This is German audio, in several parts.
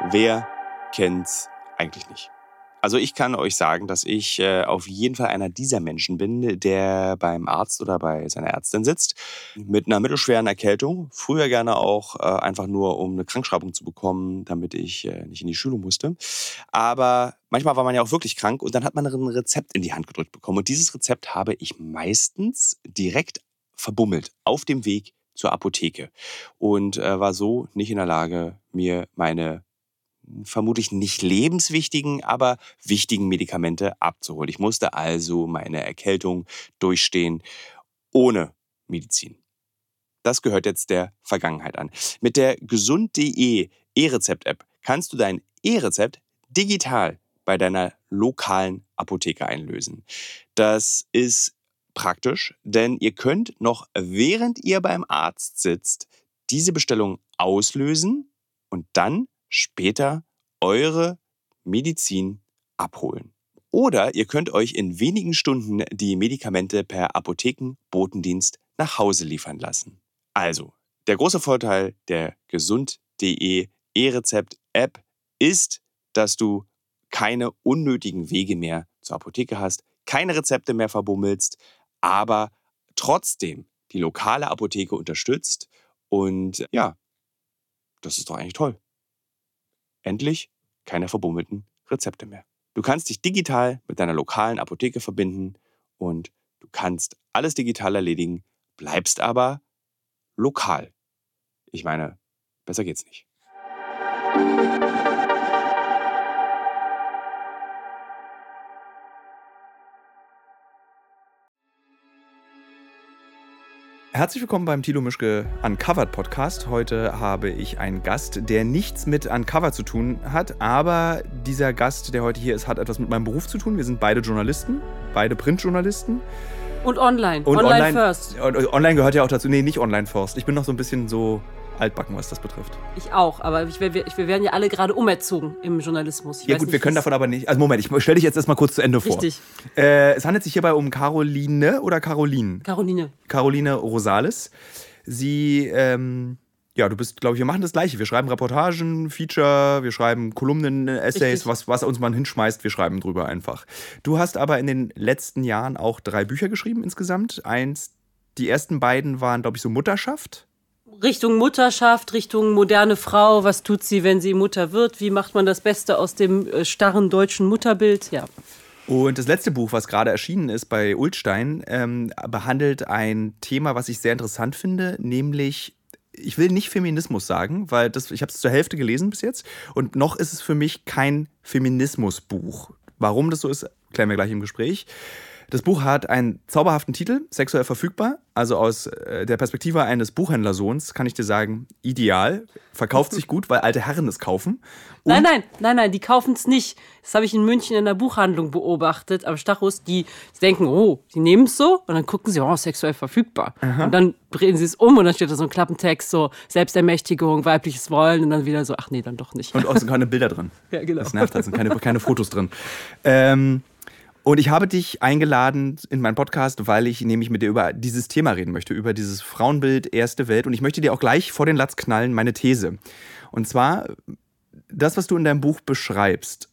Wer kennt's eigentlich nicht? Also ich kann euch sagen, dass ich auf jeden Fall einer dieser Menschen bin, der beim Arzt oder bei seiner Ärztin sitzt mit einer mittelschweren Erkältung. Früher gerne auch einfach nur, um eine Krankschreibung zu bekommen, damit ich nicht in die Schule musste. Aber manchmal war man ja auch wirklich krank und dann hat man ein Rezept in die Hand gedrückt bekommen. Und dieses Rezept habe ich meistens direkt verbummelt auf dem Weg zur Apotheke und war so nicht in der Lage, mir meine vermutlich nicht lebenswichtigen, aber wichtigen Medikamente abzuholen. Ich musste also meine Erkältung durchstehen ohne Medizin. Das gehört jetzt der Vergangenheit an. Mit der gesund.de E-Rezept-App kannst du dein E-Rezept digital bei deiner lokalen Apotheke einlösen. Das ist praktisch, denn ihr könnt noch während ihr beim Arzt sitzt, diese Bestellung auslösen und dann später eure Medizin abholen. Oder ihr könnt euch in wenigen Stunden die Medikamente per Apothekenbotendienst nach Hause liefern lassen. Also, der große Vorteil der gesund.de E-Rezept-App ist, dass du keine unnötigen Wege mehr zur Apotheke hast, keine Rezepte mehr verbummelst, aber trotzdem die lokale Apotheke unterstützt. Und ja, das ist doch eigentlich toll. Endlich keine verbummelten Rezepte mehr. Du kannst dich digital mit deiner lokalen Apotheke verbinden und du kannst alles digital erledigen, bleibst aber lokal. Ich meine, besser geht's nicht. Herzlich willkommen beim Thilo Mischke Uncovered Podcast. Heute habe ich einen Gast, der nichts mit Uncovered zu tun hat, aber dieser Gast, der heute hier ist, hat etwas mit meinem Beruf zu tun. Wir sind beide Journalisten, beide Printjournalisten. Und online. Online first. Online gehört ja auch dazu. Nee, nicht online first. Ich bin noch so ein bisschen so altbacken, was das betrifft. Ich auch, aber wir werden ja alle gerade umerzogen im Journalismus. Ja gut, wir können davon aber nicht... Also Moment, ich stelle dich jetzt erstmal kurz zu Ende vor. Richtig. Es handelt sich hierbei um Caroline oder Caroline? Caroline Rosales. Sie, du bist, glaube ich, wir machen das Gleiche. Wir schreiben Reportagen, Feature, wir schreiben Kolumnen, Essays, was uns man hinschmeißt, wir schreiben drüber einfach. Du hast aber in den letzten Jahren auch 3 Bücher geschrieben insgesamt. Die ersten beiden waren, glaube ich, so Mutterschaft. Richtung Mutterschaft, Richtung moderne Frau. Was tut sie, wenn sie Mutter wird? Wie macht man das Beste aus dem starren deutschen Mutterbild? Ja. Und das letzte Buch, was gerade erschienen ist bei Ullstein, behandelt ein Thema, was ich sehr interessant finde, nämlich, ich will nicht Feminismus sagen, weil ich habe es zur Hälfte gelesen bis jetzt und noch ist es für mich kein Feminismusbuch. Warum das so ist, klären wir gleich im Gespräch. Das Buch hat einen zauberhaften Titel, sexuell verfügbar. Also aus der Perspektive eines Buchhändlersohns kann ich dir sagen, ideal. Verkauft sich gut, weil alte Herren es kaufen. Und Nein, die kaufen es nicht. Das habe ich in München in der Buchhandlung beobachtet, am Stachus. Die denken, die nehmen es so und dann gucken sie, sexuell verfügbar. Aha. Und dann drehen sie es um und dann steht da so ein Klappentext, so Selbstermächtigung, weibliches Wollen und dann wieder so, ach nee, dann doch nicht. Und auch sind keine Bilder drin. Ja, genau. Das nervt, da sind keine Fotos drin. Und ich habe dich eingeladen in meinen Podcast, weil ich nämlich mit dir über dieses Thema reden möchte, über dieses Frauenbild erste Welt. Und ich möchte dir auch gleich vor den Latz knallen, meine These. Und zwar, das, was du in deinem Buch beschreibst,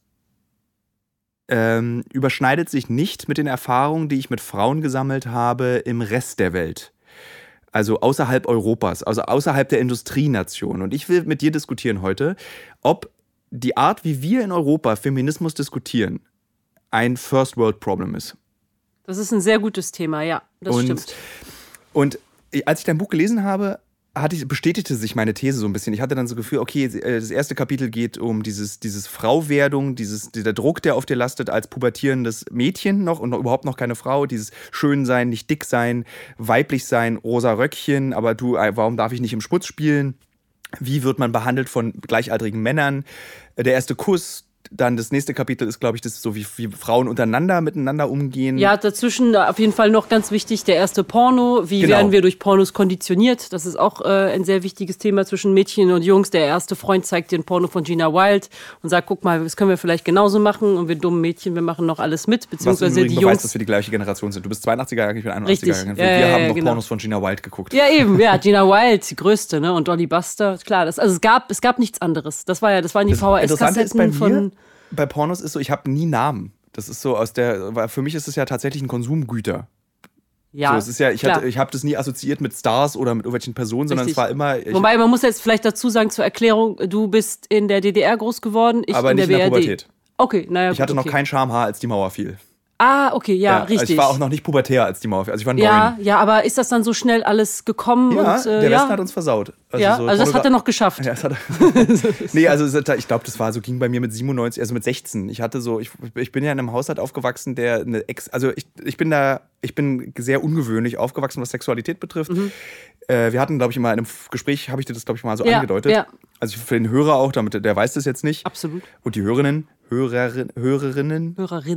überschneidet sich nicht mit den Erfahrungen, die ich mit Frauen gesammelt habe im Rest der Welt. Also außerhalb Europas, also außerhalb der Industrienation. Und ich will mit dir diskutieren heute, ob die Art, wie wir in Europa Feminismus diskutieren, ein First-World-Problem ist. Das ist ein sehr gutes Thema, ja, das stimmt. Und als ich dein Buch gelesen habe, bestätigte sich meine These so ein bisschen. Ich hatte dann so das Gefühl, okay, das erste Kapitel geht um dieses Frauwerdung, dieser Druck, der auf dir lastet als pubertierendes Mädchen noch und überhaupt noch keine Frau, dieses Schönsein, nicht dick sein, weiblich sein, rosa Röckchen, aber warum darf ich nicht im Schmutz spielen? Wie wird man behandelt von gleichaltrigen Männern? Der erste Kuss, Dann das nächste Kapitel ist, glaube ich, das so wie Frauen miteinander umgehen. Ja, dazwischen auf jeden Fall noch ganz wichtig, der erste Porno. Wie Genau. werden wir durch Pornos konditioniert? Das ist auch ein sehr wichtiges Thema zwischen Mädchen und Jungs. Der erste Freund zeigt dir ein Porno von Gina Wild und sagt, guck mal, das können wir vielleicht genauso machen. Und wir dummen Mädchen, wir machen noch alles mit. Beziehungsweise Was die beweist, Jungs. dass wir die gleiche Generation sind. Du bist 82er-Jahrgang, ich bin 81er-Jahrgang. Richtig. Wir haben noch genau. Pornos von Gina Wild geguckt. Ja, eben, ja, Gina Wild, die größte, ne? Und Dolly Buster. Klar, es gab nichts anderes. Das waren die Interessante ist bei VHS-Kassetten von. bei Pornos ist so, ich habe nie Namen. Das ist so weil für mich ist es ja tatsächlich ein Konsumgüter. Ja, So, es ist ja, ich klar. habe das nie assoziiert mit Stars oder mit irgendwelchen Personen, sondern Richtig. es war immer. Wobei, man muss jetzt vielleicht dazu sagen, zur Erklärung, du bist in der DDR groß geworden, ich aber in der nicht in der BRD. Pubertät. Okay, naja, Ich hatte gut, noch kein Schamhaar, als die Mauer fiel. Ah, okay, ja, Also richtig. ich war auch noch nicht pubertär, als die Mauer fiel. Also ich war 9. ja, aber ist das dann so schnell alles gekommen? Ja, und, der Westen hat uns versaut. Also das hat er noch geschafft. Ja, das hat er. Nee, also ich glaube, das war so, ging bei mir mit 97, also mit 16. Ich bin ja in einem Haushalt aufgewachsen, der ich bin sehr ungewöhnlich aufgewachsen, was Sexualität betrifft. Wir hatten, glaube ich, mal in einem Gespräch, habe ich dir das, glaube ich, mal so angedeutet. Ja. Also für den Hörer auch, damit der weiß das jetzt nicht. Absolut. Und die Hörerinnen.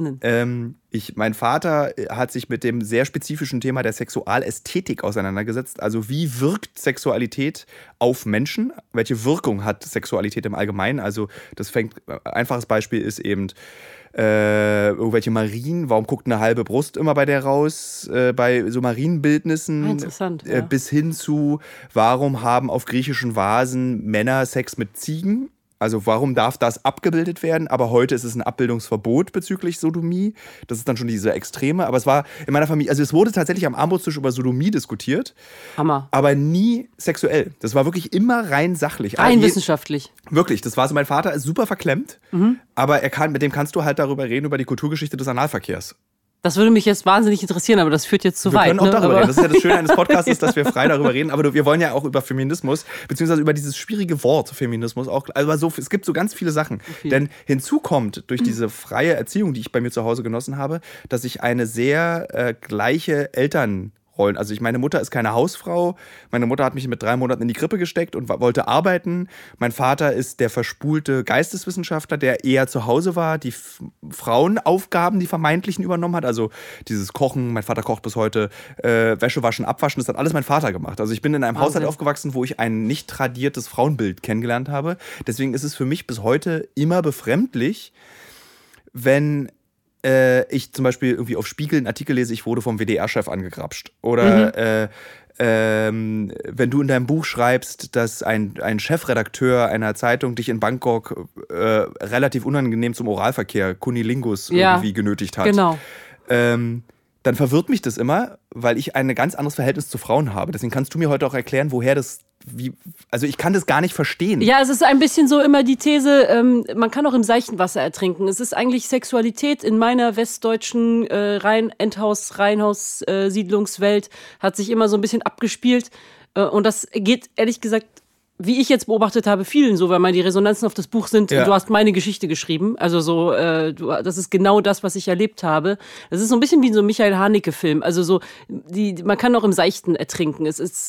Mein Vater hat sich mit dem sehr spezifischen Thema der Sexualästhetik auseinandergesetzt. Also wie wirkt Sexualität auf Menschen? Welche Wirkung hat Sexualität im Allgemeinen? Also einfaches Beispiel ist eben irgendwelche Marien, warum guckt eine halbe Brust immer bei der raus? Bei so Marienbildnissen Interessant, ja. bis hin zu, warum haben auf griechischen Vasen Männer Sex mit Ziegen? Also warum darf das abgebildet werden? Aber heute ist es ein Abbildungsverbot bezüglich Sodomie. Das ist dann schon diese Extreme. Aber es war in meiner Familie, also es wurde tatsächlich am Armbrotstisch über Sodomie diskutiert. Hammer. Aber nie sexuell. Das war wirklich immer rein sachlich. Rein wissenschaftlich. Wirklich, das war so, mein Vater ist super verklemmt, aber mit dem kannst du halt darüber reden, über die Kulturgeschichte des Analverkehrs. Das würde mich jetzt wahnsinnig interessieren, aber das führt jetzt zu weit. Wir können auch darüber aber reden. Das ist ja das Schöne eines Podcasts, ist, dass wir frei darüber reden. Aber wir wollen ja auch über Feminismus, beziehungsweise über dieses schwierige Wort Feminismus auch. Also es gibt so ganz viele Sachen. Okay. Denn hinzu kommt durch diese freie Erziehung, die ich bei mir zu Hause genossen habe, dass ich eine sehr gleiche Elternrollen. Also meine Mutter ist keine Hausfrau. Meine Mutter hat mich mit 3 Monaten in die Krippe gesteckt und wollte arbeiten. Mein Vater ist der verspulte Geisteswissenschaftler, der eher zu Hause war, die Frauenaufgaben, die vermeintlichen, übernommen hat. Also dieses Kochen, mein Vater kocht bis heute, Wäsche waschen, abwaschen, das hat alles mein Vater gemacht. Also ich bin in einem Haushalt aufgewachsen, wo ich ein nicht tradiertes Frauenbild kennengelernt habe. Deswegen ist es für mich bis heute immer befremdlich, wenn ich zum Beispiel irgendwie auf Spiegel einen Artikel lese, ich wurde vom WDR-Chef angegrapscht. Oder wenn du in deinem Buch schreibst, dass ein Chefredakteur einer Zeitung dich in Bangkok relativ unangenehm zum Oralverkehr, Kunilingus, irgendwie genötigt hat. Genau. Dann verwirrt mich das immer, weil ich ein ganz anderes Verhältnis zu Frauen habe. Deswegen kannst du mir heute auch erklären, also ich kann das gar nicht verstehen. Ja, es ist ein bisschen so immer die These, man kann auch im seichten Wasser ertrinken. Es ist eigentlich Sexualität in meiner westdeutschen Reihenhaus-Siedlungswelt hat sich immer so ein bisschen abgespielt. Und das geht, ehrlich gesagt, wie ich jetzt beobachtet habe, vielen so, weil die Resonanzen auf das Buch sind, du hast meine Geschichte geschrieben. Also so, das ist genau das, was ich erlebt habe. Das ist so ein bisschen wie so ein Michael Haneke-Film. Also so, man kann auch im Seichten ertrinken. Es ist,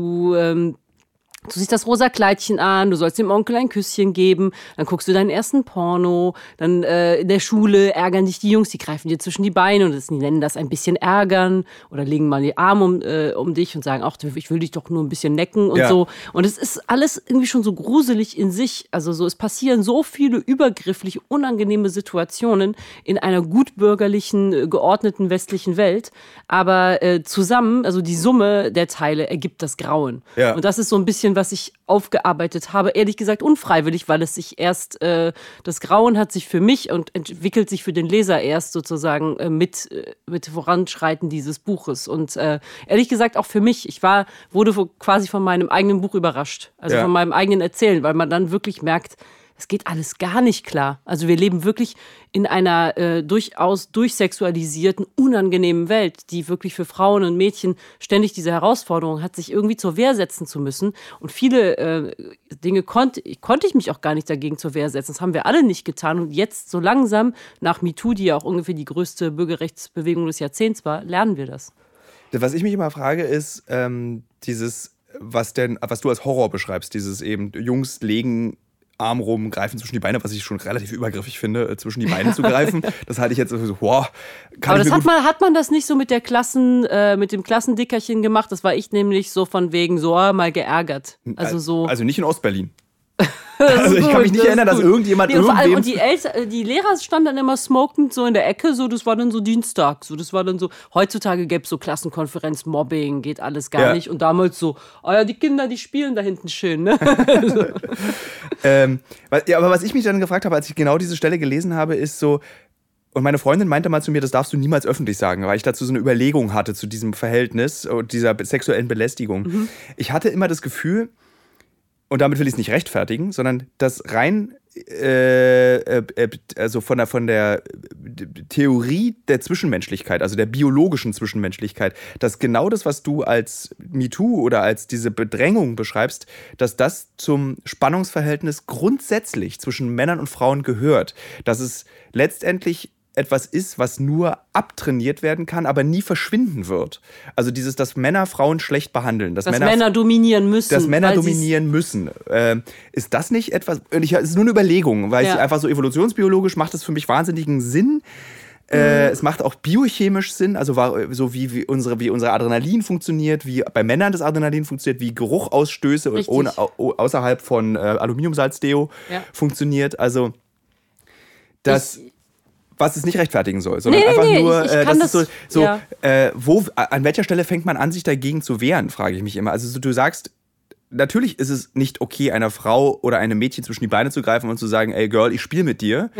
du siehst das rosa Kleidchen an, du sollst dem Onkel ein Küsschen geben, dann guckst du deinen ersten Porno, dann in der Schule ärgern dich die Jungs, die greifen dir zwischen die Beine und die nennen das ein bisschen ärgern oder legen mal die Arme um dich und sagen, ach, ich will dich doch nur ein bisschen necken und so. Und es ist alles irgendwie schon so gruselig in sich. Also so, es passieren so viele übergrifflich unangenehme Situationen in einer gutbürgerlichen, geordneten westlichen Welt. Aber zusammen, also die Summe der Teile ergibt das Grauen. Ja. Und das ist so ein bisschen, was ich aufgearbeitet habe, ehrlich gesagt unfreiwillig, weil es sich erst, das Grauen hat sich für mich und entwickelt sich für den Leser erst sozusagen mit Voranschreiten dieses Buches. Und ehrlich gesagt auch für mich, wurde quasi von meinem eigenen Buch überrascht, also von meinem eigenen Erzählen, weil man dann wirklich merkt, es geht alles gar nicht klar. Also wir leben wirklich in einer durchaus durchsexualisierten, unangenehmen Welt, die wirklich für Frauen und Mädchen ständig diese Herausforderung hat, sich irgendwie zur Wehr setzen zu müssen. Und viele Dinge konnte ich mich auch gar nicht dagegen zur Wehr setzen. Das haben wir alle nicht getan. Und jetzt so langsam, nach MeToo, die ja auch ungefähr die größte Bürgerrechtsbewegung des Jahrzehnts war, lernen wir das. Was ich mich immer frage, ist dieses, was du als Horror beschreibst, dieses eben Jungs legen Arm rum, greifen zwischen die Beine, was ich schon relativ übergriffig finde, zwischen die Beine zu greifen. Das halte ich jetzt so, wow. Aber das hat man das nicht so mit dem Klassendickerchen gemacht? Das war ich nämlich so von wegen so mal geärgert. Also nicht in Ostberlin. Also ich kann mich nicht erinnern, dass irgendjemand und die Lehrer standen dann immer smokend so in der Ecke, so das war dann so Dienstag, so das war dann so, heutzutage gäbe es so Klassenkonferenz, Mobbing, geht alles gar nicht und damals so, die Kinder, die spielen da hinten schön, ne? Aber was ich mich dann gefragt habe, als ich genau diese Stelle gelesen habe, ist so, und meine Freundin meinte mal zu mir, das darfst du niemals öffentlich sagen, weil ich dazu so eine Überlegung hatte zu diesem Verhältnis und dieser sexuellen Belästigung. Mhm. Ich hatte immer das Gefühl, und damit will ich es nicht rechtfertigen, sondern das rein also von der Theorie der Zwischenmenschlichkeit, also der biologischen Zwischenmenschlichkeit, dass genau das, was du als MeToo oder als diese Bedrängung beschreibst, dass das zum Spannungsverhältnis grundsätzlich zwischen Männern und Frauen gehört. Dass es letztendlich etwas ist, was nur abtrainiert werden kann, aber nie verschwinden wird. Also dass Männer Frauen schlecht behandeln. Dass Männer dominieren müssen. Dass Männer dominieren müssen. Ist das nicht etwas, es ist nur eine Überlegung, weil ich einfach so evolutionsbiologisch macht das für mich wahnsinnigen Sinn. Es macht auch biochemisch Sinn, also so wie unsere Adrenalin funktioniert, wie bei Männern das Adrenalin funktioniert, wie Geruchausstöße außerhalb von Aluminiumsalzdeo funktioniert. Also was es nicht rechtfertigen soll, sondern an welcher Stelle fängt man an, sich dagegen zu wehren, frage ich mich immer. Also du sagst, natürlich ist es nicht okay, einer Frau oder einem Mädchen zwischen die Beine zu greifen und zu sagen, ey Girl, ich spiele mit dir.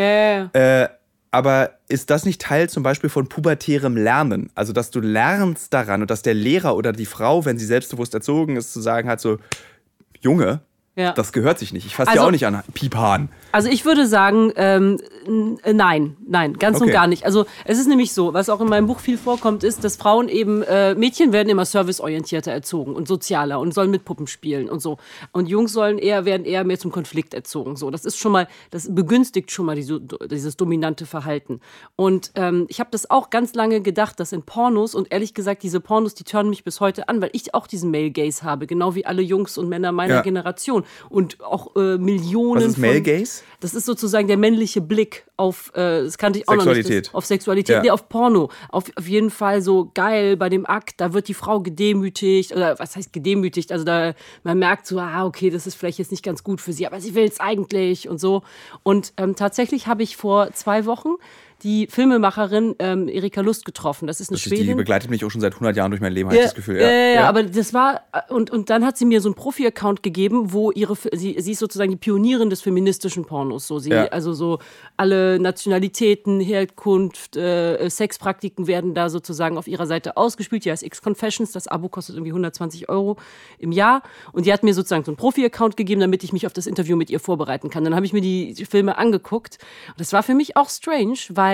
Aber ist das nicht Teil zum Beispiel von pubertärem Lernen? Also dass du lernst daran und dass der Lehrer oder die Frau, wenn sie selbstbewusst erzogen ist, zu sagen hat so, Junge, das gehört sich nicht. Ich fasse dir auch nicht an Piephahn. Also ich würde sagen, nein, ganz und gar nicht. Also es ist nämlich so, was auch in meinem Buch viel vorkommt, ist, dass Frauen eben, Mädchen werden immer serviceorientierter erzogen und sozialer und sollen mit Puppen spielen und so. Und Jungs werden eher mehr zum Konflikt erzogen. So, das begünstigt schon mal dieses dominante Verhalten. Und ich habe das auch ganz lange gedacht, dass in Pornos, und ehrlich gesagt, diese Pornos, die turnen mich bis heute an, weil ich auch diesen Male Gaze habe, genau wie alle Jungs und Männer meiner Generation. Und auch Millionen. Was ist Male Gaze? Das ist sozusagen der männliche Blick auf, das kannte ich auch noch nicht. Auf Sexualität, auf Porno. Auf jeden Fall so geil bei dem Akt, da wird die Frau gedemütigt, oder was heißt gedemütigt? Also man merkt so, okay, das ist vielleicht jetzt nicht ganz gut für sie, aber sie will es eigentlich und so. Und tatsächlich habe ich vor 2 Wochen die Filmemacherin Erika Lust getroffen. Das ist eine Schwedin. Die begleitet mich auch schon seit 100 Jahren durch mein Leben, habe ich das Gefühl. Ja, aber das war, und dann hat sie mir so einen Profi-Account gegeben, wo sie ist sozusagen die Pionierin des feministischen Pornos. So, also so alle Nationalitäten, Herkunft, Sexpraktiken werden da sozusagen auf ihrer Seite ausgespielt. Die heißt X-Confessions, das Abo kostet irgendwie 120 € im Jahr. Und die hat mir sozusagen so einen Profi-Account gegeben, damit ich mich auf das Interview mit ihr vorbereiten kann. Dann habe ich mir die Filme angeguckt. Und das war für mich auch strange, weil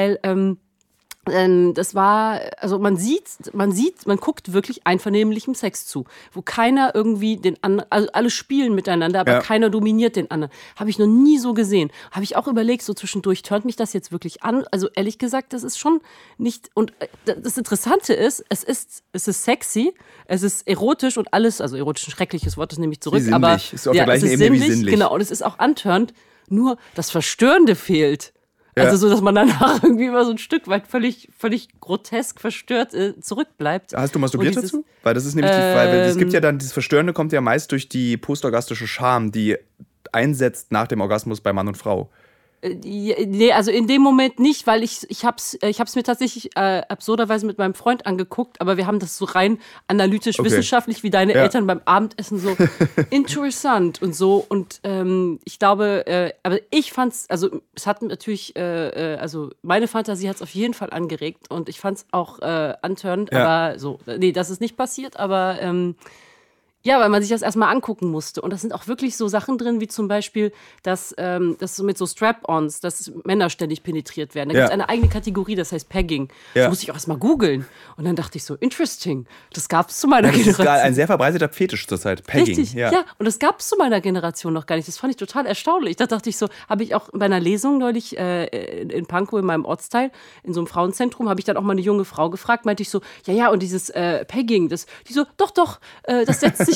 das war, also man guckt wirklich einvernehmlichem Sex zu, wo keiner irgendwie den anderen, also alle spielen miteinander, aber keiner dominiert den anderen. Habe ich noch nie so gesehen. Habe ich auch überlegt, so zwischendurch, turnt mich das jetzt wirklich an? Also ehrlich gesagt, das ist schon nicht, und das Interessante ist, es ist sexy, es ist erotisch und alles, also erotisch ein schreckliches Wort, das nehme ich zurück, sinnlich. Aber ist auf der gleichen Ebene wie sinnlich. Genau, und es ist auch antörnt, nur das Verstörende fehlt. Also so, dass man danach irgendwie immer so ein Stück weit völlig grotesk verstört zurückbleibt. Hast du masturbiert dazu? Weil das ist nämlich weil es gibt ja dann, dieses Verstörende kommt ja meist durch die postorgastische Scham, die einsetzt nach dem Orgasmus bei Mann und Frau. Nee, also in dem Moment nicht, weil ich hab's mir tatsächlich absurderweise mit meinem Freund angeguckt, aber wir haben das so rein analytisch, wissenschaftlich wie deine Eltern beim Abendessen so interessant und so. Und ich glaube, aber ich fand's, also es hat natürlich, also meine Fantasie hat's auf jeden Fall angeregt und ich fand's auch antörend, aber so, nee, das ist nicht passiert, aber ja, weil man sich das erstmal angucken musste. Und das sind auch wirklich so Sachen drin, wie zum Beispiel, dass so mit so Strap-ons, dass Männer ständig penetriert werden. Da gibt es eine eigene Kategorie, das heißt Pegging. Das musste ich auch erstmal googeln. Und dann dachte ich so, interesting. Das gab es zu meiner Generation. Das ist ein sehr verbreiteter Fetisch zurzeit, Pegging. Richtig, ja. Und das gab es zu meiner Generation noch gar nicht. Das fand ich total erstaunlich. Da dachte ich so, habe ich auch bei einer Lesung neulich in Pankow, in meinem Ortsteil, in so einem Frauenzentrum, habe ich dann auch mal eine junge Frau gefragt, meinte ich so, ja, und dieses Pegging, die so, doch, das setzt sich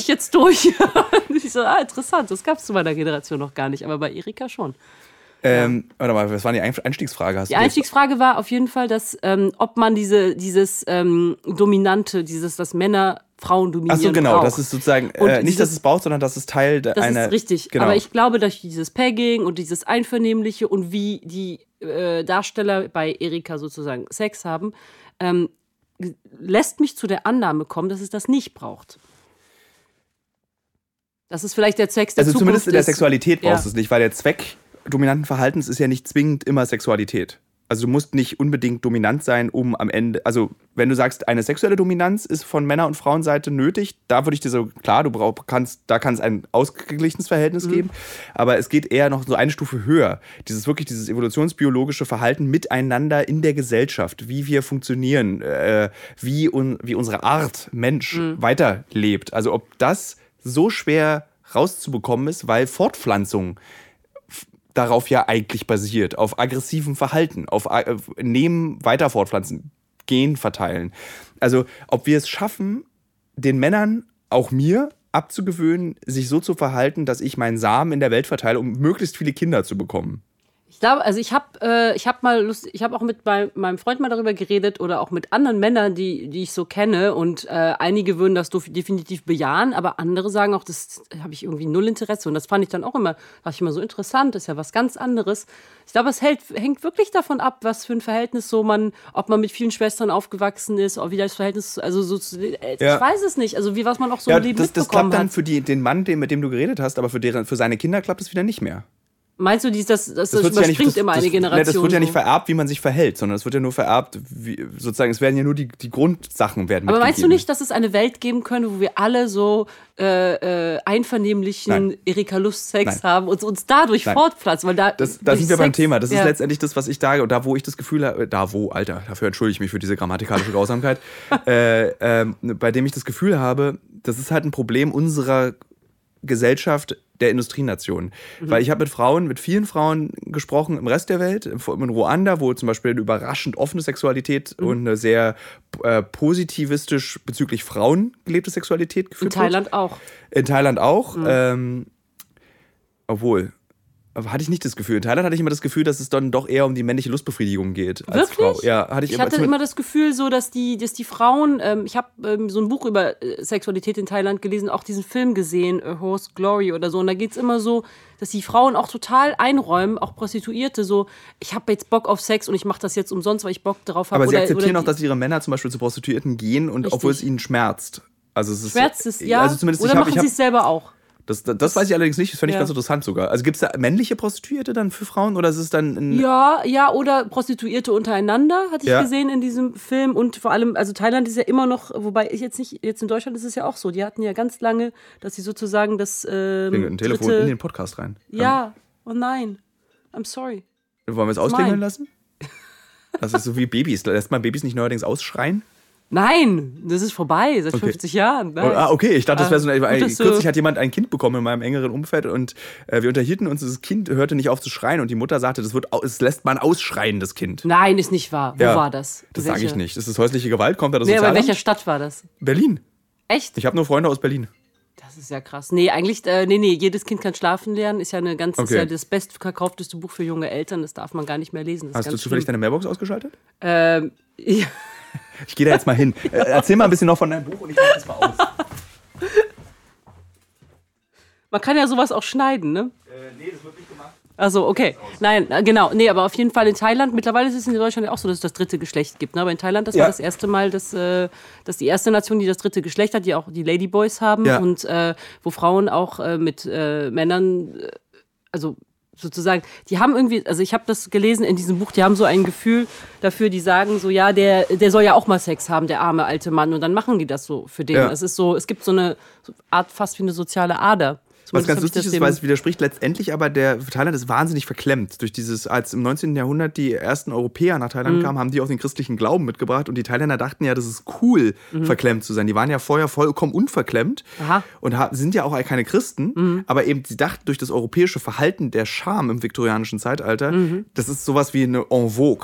ich jetzt durch. Und ich so, interessant, das gab es zu meiner Generation noch gar nicht, aber bei Erika schon. Warte mal, was war die Einstiegsfrage? Die Einstiegsfrage war auf jeden Fall, dass, ob man dieses Dominante, dass Männer Frauen dominieren. Ach so, genau, braucht. das ist sozusagen nicht, dass es braucht, sondern dass es Teil einer. Das ist richtig, genau. aber ich glaube, durch dieses Pegging und dieses Einvernehmliche und wie die Darsteller bei Erika sozusagen Sex haben, lässt mich zu der Annahme kommen, dass es das nicht braucht. Das ist vielleicht der Zweck der Zukunft. Also zumindest in der Sexualität brauchst du es ja. nicht, weil der Zweck dominanten Verhaltens ist ja nicht zwingend immer Sexualität. Also du musst nicht unbedingt dominant sein, um am Ende, also wenn du sagst, eine sexuelle Dominanz ist von Männer- und Frauenseite nötig, da würde ich dir so, klar, da kann es ein ausgeglichenes Verhältnis geben, aber es geht eher noch so eine Stufe höher. Dieses evolutionsbiologische Verhalten miteinander in der Gesellschaft, wie wir funktionieren, wie unsere Art Mensch weiterlebt. Also ob das so schwer rauszubekommen ist, weil Fortpflanzung darauf ja eigentlich basiert, auf aggressivem Verhalten, auf Nehmen, weiter fortpflanzen, Gen verteilen. Also ob wir es schaffen, den Männern, auch mir, abzugewöhnen, sich so zu verhalten, dass ich meinen Samen in der Welt verteile, um möglichst viele Kinder zu bekommen. Ich glaube, also ich habe auch mit meinem Freund mal darüber geredet oder auch mit anderen Männern, die ich so kenne und einige würden das definitiv bejahen, aber andere sagen auch, das habe ich irgendwie null Interesse und das fand ich dann auch immer so interessant, ist ja was ganz anderes. Ich glaube, es hängt wirklich davon ab, was für ein Verhältnis ob man mit vielen Schwestern aufgewachsen ist, wie das Verhältnis, also so, ich weiß es nicht, also was man auch so im Leben mitbekommen hat. Das klappt dann für den Mann, mit dem du geredet hast, aber für seine Kinder klappt es wieder nicht mehr. Meinst du, das überspringt immer eine Generation? Das wird ja nicht vererbt, wie man sich verhält, sondern es wird ja nur vererbt, sozusagen, es werden ja nur die Grundsachen werden Aber meinst du nicht, dass es eine Welt geben könnte, wo wir alle so einvernehmlichen Erika-Lust-Sex haben und uns dadurch fortpflanzen? Weil da sind wir beim Thema. Das ist letztendlich das, was ich sage. Und da, wo ich das Gefühl habe, Alter, dafür entschuldige ich mich für diese grammatikalische Grausamkeit, bei dem ich das Gefühl habe, das ist halt ein Problem unserer Gesellschaft der Industrienation. Weil ich habe mit vielen Frauen gesprochen im Rest der Welt, in Ruanda, wo zum Beispiel eine überraschend offene Sexualität und eine sehr positivistisch bezüglich Frauen gelebte Sexualität geführt wird. In Thailand auch. Obwohl, hatte ich nicht das Gefühl. In Thailand hatte ich immer das Gefühl, dass es dann doch eher um die männliche Lustbefriedigung geht als Frau. Ja, ich hatte immer das Gefühl, so, dass die Frauen, ich habe so ein Buch über Sexualität in Thailand gelesen, auch diesen Film gesehen, A Horse Glory oder so. Und da geht es immer so, dass die Frauen auch total einräumen, auch Prostituierte, so, ich habe jetzt Bock auf Sex und ich mache das jetzt umsonst, weil ich Bock darauf habe. Aber sie akzeptieren auch, dass ihre Männer zum Beispiel zu Prostituierten gehen, und obwohl es ihnen schmerzt. Also es ist, schmerzt es, ja. Also zumindest oder machen sie es selber auch? Das weiß ich allerdings nicht, das fände ich ganz interessant sogar. Also gibt es da männliche Prostituierte dann für Frauen oder ist es dann Ja, oder Prostituierte untereinander, hatte ich gesehen in diesem Film. Und vor allem, also Thailand ist ja immer noch, wobei ich jetzt in Deutschland ist es ja auch so, die hatten ja ganz lange, dass sie sozusagen das ein Telefon in den Podcast rein. Ja, oh nein, I'm sorry. Wollen wir es ausklingeln lassen? Das ist so wie Babys, lässt man Babys nicht neuerdings ausschreien? Nein, das ist vorbei, seit 50 Jahren. Nein. Okay, ich dachte, das wäre so kürzlich hat jemand ein Kind bekommen in meinem engeren Umfeld und wir unterhielten uns, das Kind hörte nicht auf zu schreien und die Mutter sagte, es lässt man ausschreien, das Kind. Nein, ist nicht wahr. Wo war das? Das sage ich nicht. Ist das häusliche Gewalt? Kommt da das Sozialamt? Aber in welcher Stadt war das? Berlin. Echt? Ich habe nur Freunde aus Berlin. Das ist ja krass. Nee, eigentlich, jedes Kind kann schlafen lernen, ist ja ist ja das bestverkaufteste Buch für junge Eltern, das darf man gar nicht mehr lesen. Hast du zufällig deine Mailbox ausgeschaltet? Ja. Ich gehe da jetzt mal hin. Erzähl mal ein bisschen noch von deinem Buch und ich mach das mal aus. Man kann ja sowas auch schneiden, ne? Nee, das wird nicht gemacht. Also okay. Nein, genau. Nee, aber auf jeden Fall in Thailand, mittlerweile ist es in Deutschland ja auch so, dass es das dritte Geschlecht gibt. Ne? Aber in Thailand, das war das erste Mal, dass die erste Nation, die das dritte Geschlecht hat, die auch die Ladyboys haben und wo Frauen auch mit Männern, also sozusagen, die haben irgendwie, also ich habe das gelesen in diesem Buch, die haben so ein Gefühl dafür, die sagen so, ja, der soll ja auch mal Sex haben, der arme alte Mann, und dann machen die das so für den. Ja. Es ist so, es gibt so eine Art, fast wie eine soziale Ader. Was ganz lustig ist, weil es widerspricht letztendlich, aber Thailand ist wahnsinnig verklemmt. Durch als im 19. Jahrhundert die ersten Europäer nach Thailand kamen, haben die auch den christlichen Glauben mitgebracht und die Thailänder dachten ja, das ist cool, verklemmt zu sein. Die waren ja vorher vollkommen unverklemmt und sind ja auch keine Christen, aber eben sie dachten, durch das europäische Verhalten der Scham im viktorianischen Zeitalter, das ist sowas wie eine en vogue.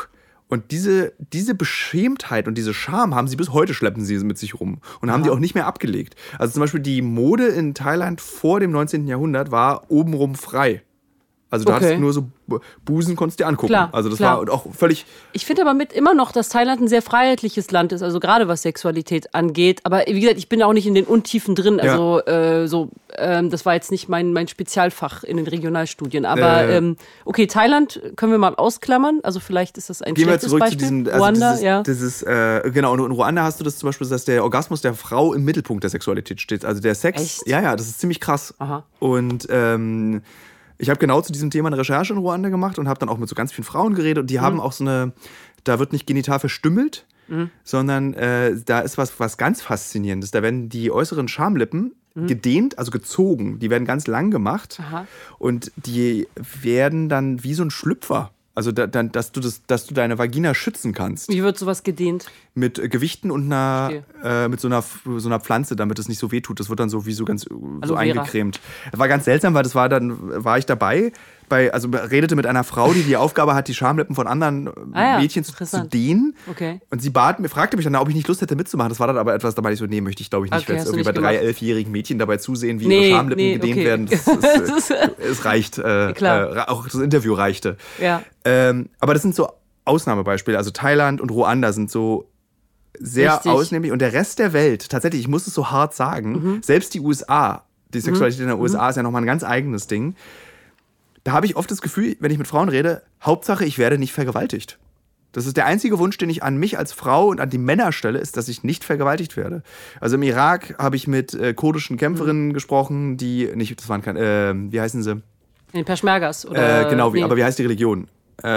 Und diese Beschämtheit und diese Scham haben sie bis heute, schleppen sie mit sich rum und haben die auch nicht mehr abgelegt. Also zum Beispiel die Mode in Thailand vor dem 19. Jahrhundert war obenrum frei. Also du hattest nur so Busen, konntest dir angucken. Klar, also das klar. war auch völlig... Ich finde aber immer noch, dass Thailand ein sehr freiheitliches Land ist, also gerade was Sexualität angeht. Aber wie gesagt, ich bin auch nicht in den Untiefen drin. Also das war jetzt nicht mein Spezialfach in den Regionalstudien. Aber okay, Thailand können wir mal ausklammern. Also vielleicht ist das ein schlechtes Beispiel. Gehen wir zurück zu diesem, genau, und in Ruanda hast du das zum Beispiel, dass der Orgasmus der Frau im Mittelpunkt der Sexualität steht. Also der Sex, Echt? Ja, das ist ziemlich krass. Aha. Und ich habe genau zu diesem Thema eine Recherche in Ruanda gemacht und habe dann auch mit so ganz vielen Frauen geredet. Und die haben auch so eine, da wird nicht genital verstümmelt, sondern da ist was ganz Faszinierendes. Da werden die äußeren Schamlippen gedehnt, also gezogen. Die werden ganz lang gemacht. Aha. Und die werden dann wie so ein Schlüpfer. Also, dass du deine Vagina schützen kannst. Wie wird sowas gedehnt? Mit Gewichten und mit so einer Pflanze, damit es nicht so wehtut. Das wird dann so wie so ganz so eingecremt. Das war ganz seltsam, weil war ich dabei, redete mit einer Frau, die Aufgabe hat, die Schamlippen von anderen Mädchen zu dehnen. Okay. Und sie fragte mich dann, ob ich nicht Lust hätte mitzumachen. Das war dann aber etwas dabei, ich so, nee, möchte ich glaube ich nicht. Okay, ich werde irgendwie bei 3 11-jährigen Mädchen dabei zusehen, wie ihre Schamlippen gedehnt werden. Es reicht. Klar. Auch das Interview reichte. Ja. Aber das sind so Ausnahmebeispiele. Also Thailand und Ruanda sind so sehr ausnehmlich. Und der Rest der Welt, tatsächlich, ich muss es so hart sagen, selbst die USA, die Sexualität in den USA ist ja nochmal ein ganz eigenes Ding. Da habe ich oft das Gefühl, wenn ich mit Frauen rede, Hauptsache, ich werde nicht vergewaltigt. Das ist der einzige Wunsch, den ich an mich als Frau und an die Männer stelle, ist, dass ich nicht vergewaltigt werde. Also im Irak habe ich mit kurdischen Kämpferinnen gesprochen, die nicht, das waren keine, wie heißen sie? In den Peschmergas? Oder? Genau, aber wie heißt die Religion?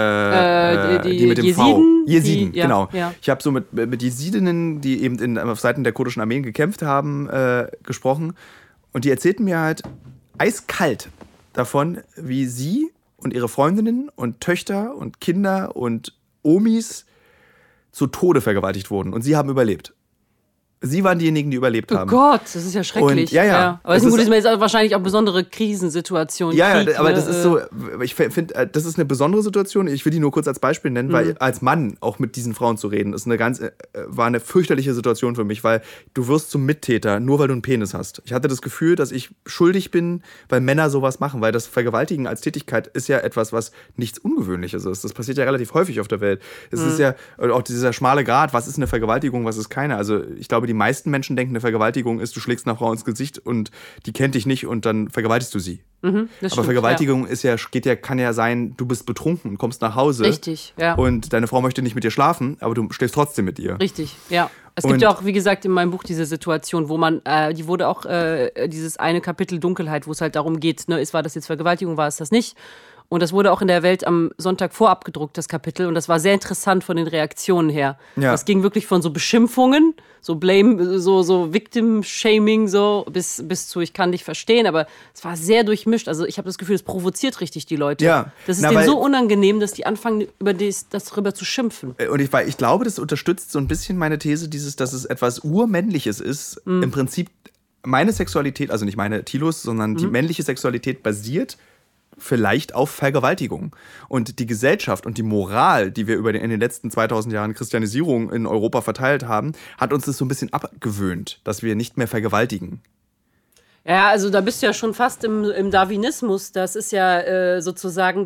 Die mit dem Jesiden? Jesiden, genau. Ja. Ich habe so mit Jesidinnen, die eben auf Seiten der kurdischen Armeen gekämpft haben, gesprochen. Und die erzählten mir halt eiskalt davon, wie sie und ihre Freundinnen und Töchter und Kinder und Omis zu Tode vergewaltigt wurden. Und sie haben überlebt. Sie waren diejenigen, die überlebt haben. Oh Gott, das ist ja schrecklich. Und, ja. Aber es ist jetzt wahrscheinlich auch besondere Krisensituationen. Ja, Krieg, aber das ist so, ich finde, das ist eine besondere Situation. Ich will die nur kurz als Beispiel nennen, weil als Mann auch mit diesen Frauen zu reden, ist war eine fürchterliche Situation für mich, weil du wirst zum Mittäter, nur weil du einen Penis hast. Ich hatte das Gefühl, dass ich schuldig bin, weil Männer sowas machen, weil das Vergewaltigen als Tätigkeit ist ja etwas, was nichts Ungewöhnliches ist. Das passiert ja relativ häufig auf der Welt. Es ist ja auch dieser schmale Grat, was ist eine Vergewaltigung, was ist keine. Also ich glaube, die meisten Menschen denken, eine Vergewaltigung ist, du schlägst einer Frau ins Gesicht und die kennt dich nicht und dann vergewaltigst du sie. Aber stimmt, Vergewaltigung kann ja sein, du bist betrunken und kommst nach Hause. Richtig, ja. Und deine Frau möchte nicht mit dir schlafen, aber du schläfst trotzdem mit ihr. Richtig, ja. Es gibt ja auch, wie gesagt, in meinem Buch diese Situation, wo man, die wurde auch, dieses eine Kapitel Dunkelheit, wo es halt darum geht, ne, war das jetzt Vergewaltigung, war es das nicht? Und das wurde auch in der Welt am Sonntag vorabgedruckt, das Kapitel. Und das war sehr interessant von den Reaktionen her. Ja. Das ging wirklich von so Beschimpfungen, so Blame, so Victim-Shaming, so bis zu ich kann dich verstehen. Aber es war sehr durchmischt. Also ich habe das Gefühl, es provoziert richtig die Leute. Ja. Das ist denen so unangenehm, dass die anfangen, darüber zu schimpfen. Und ich glaube, das unterstützt so ein bisschen meine These, dass es etwas Urmännliches ist. Im Prinzip meine Sexualität, also nicht meine Tilos, sondern die männliche Sexualität basiert vielleicht auf Vergewaltigung. Und die Gesellschaft und die Moral, die wir in den letzten 2000 Jahren Christianisierung in Europa verteilt haben, hat uns das so ein bisschen abgewöhnt, dass wir nicht mehr vergewaltigen. Ja, also da bist du ja schon fast im Darwinismus. Das ist ja sozusagen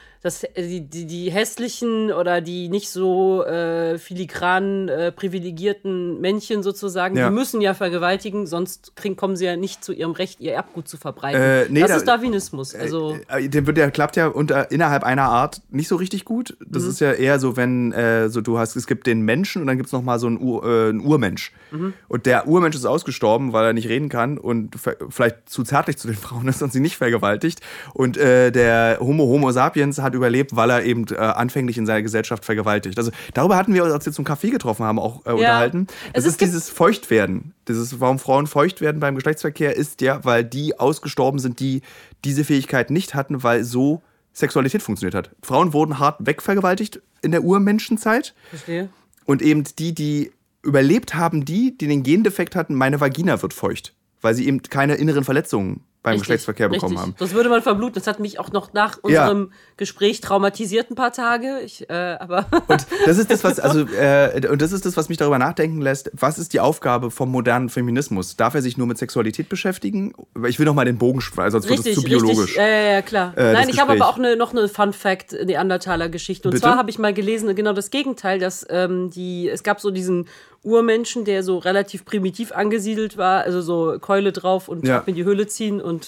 die hässlichen oder die nicht so filigran privilegierten Männchen sozusagen, die müssen ja vergewaltigen, sonst kommen sie ja nicht zu ihrem Recht, ihr Erbgut zu verbreiten. Das ist Darwinismus. Also Der klappt ja innerhalb einer Art nicht so richtig gut. Das ist ja eher so, wenn es gibt den Menschen und dann gibt es nochmal so einen Urmensch. Und der Urmensch ist ausgestorben, weil er nicht reden kann und vielleicht zu zärtlich zu den Frauen ist und sie nicht vergewaltigt. Und der Homo sapiens hat überlebt, weil er eben anfänglich in seiner Gesellschaft vergewaltigt. Also darüber hatten wir uns, als wir zum Kaffee getroffen haben, auch unterhalten. Es ist dieses Feuchtwerden. Warum Frauen feucht werden beim Geschlechtsverkehr, ist ja, weil die ausgestorben sind, die diese Fähigkeit nicht hatten, weil so Sexualität funktioniert hat. Frauen wurden hart wegvergewaltigt in der Urmenschenzeit. Verstehe. Und eben die überlebt haben, die den Gendefekt hatten, meine Vagina wird feucht. Weil sie eben keine inneren Verletzungen beim Geschlechtsverkehr bekommen haben. Das würde man verbluten. Das hat mich auch noch nach unserem Gespräch traumatisiert ein paar Tage. Und das ist das, was mich darüber nachdenken lässt. Was ist die Aufgabe vom modernen Feminismus? Darf er sich nur mit Sexualität beschäftigen? Ich will noch mal den Bogen spannen, sonst wird es zu biologisch. Ja, klar. Nein, ich habe aber auch noch eine Fun-Fact-Neandertaler-Geschichte. Und zwar habe ich mal gelesen, genau das Gegenteil, dass es gab so diesen Urmenschen, der so relativ primitiv angesiedelt war, also so Keule drauf und ab in die Höhle ziehen und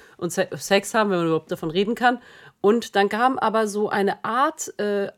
Sex haben, wenn man überhaupt davon reden kann. Und dann kam aber so eine Art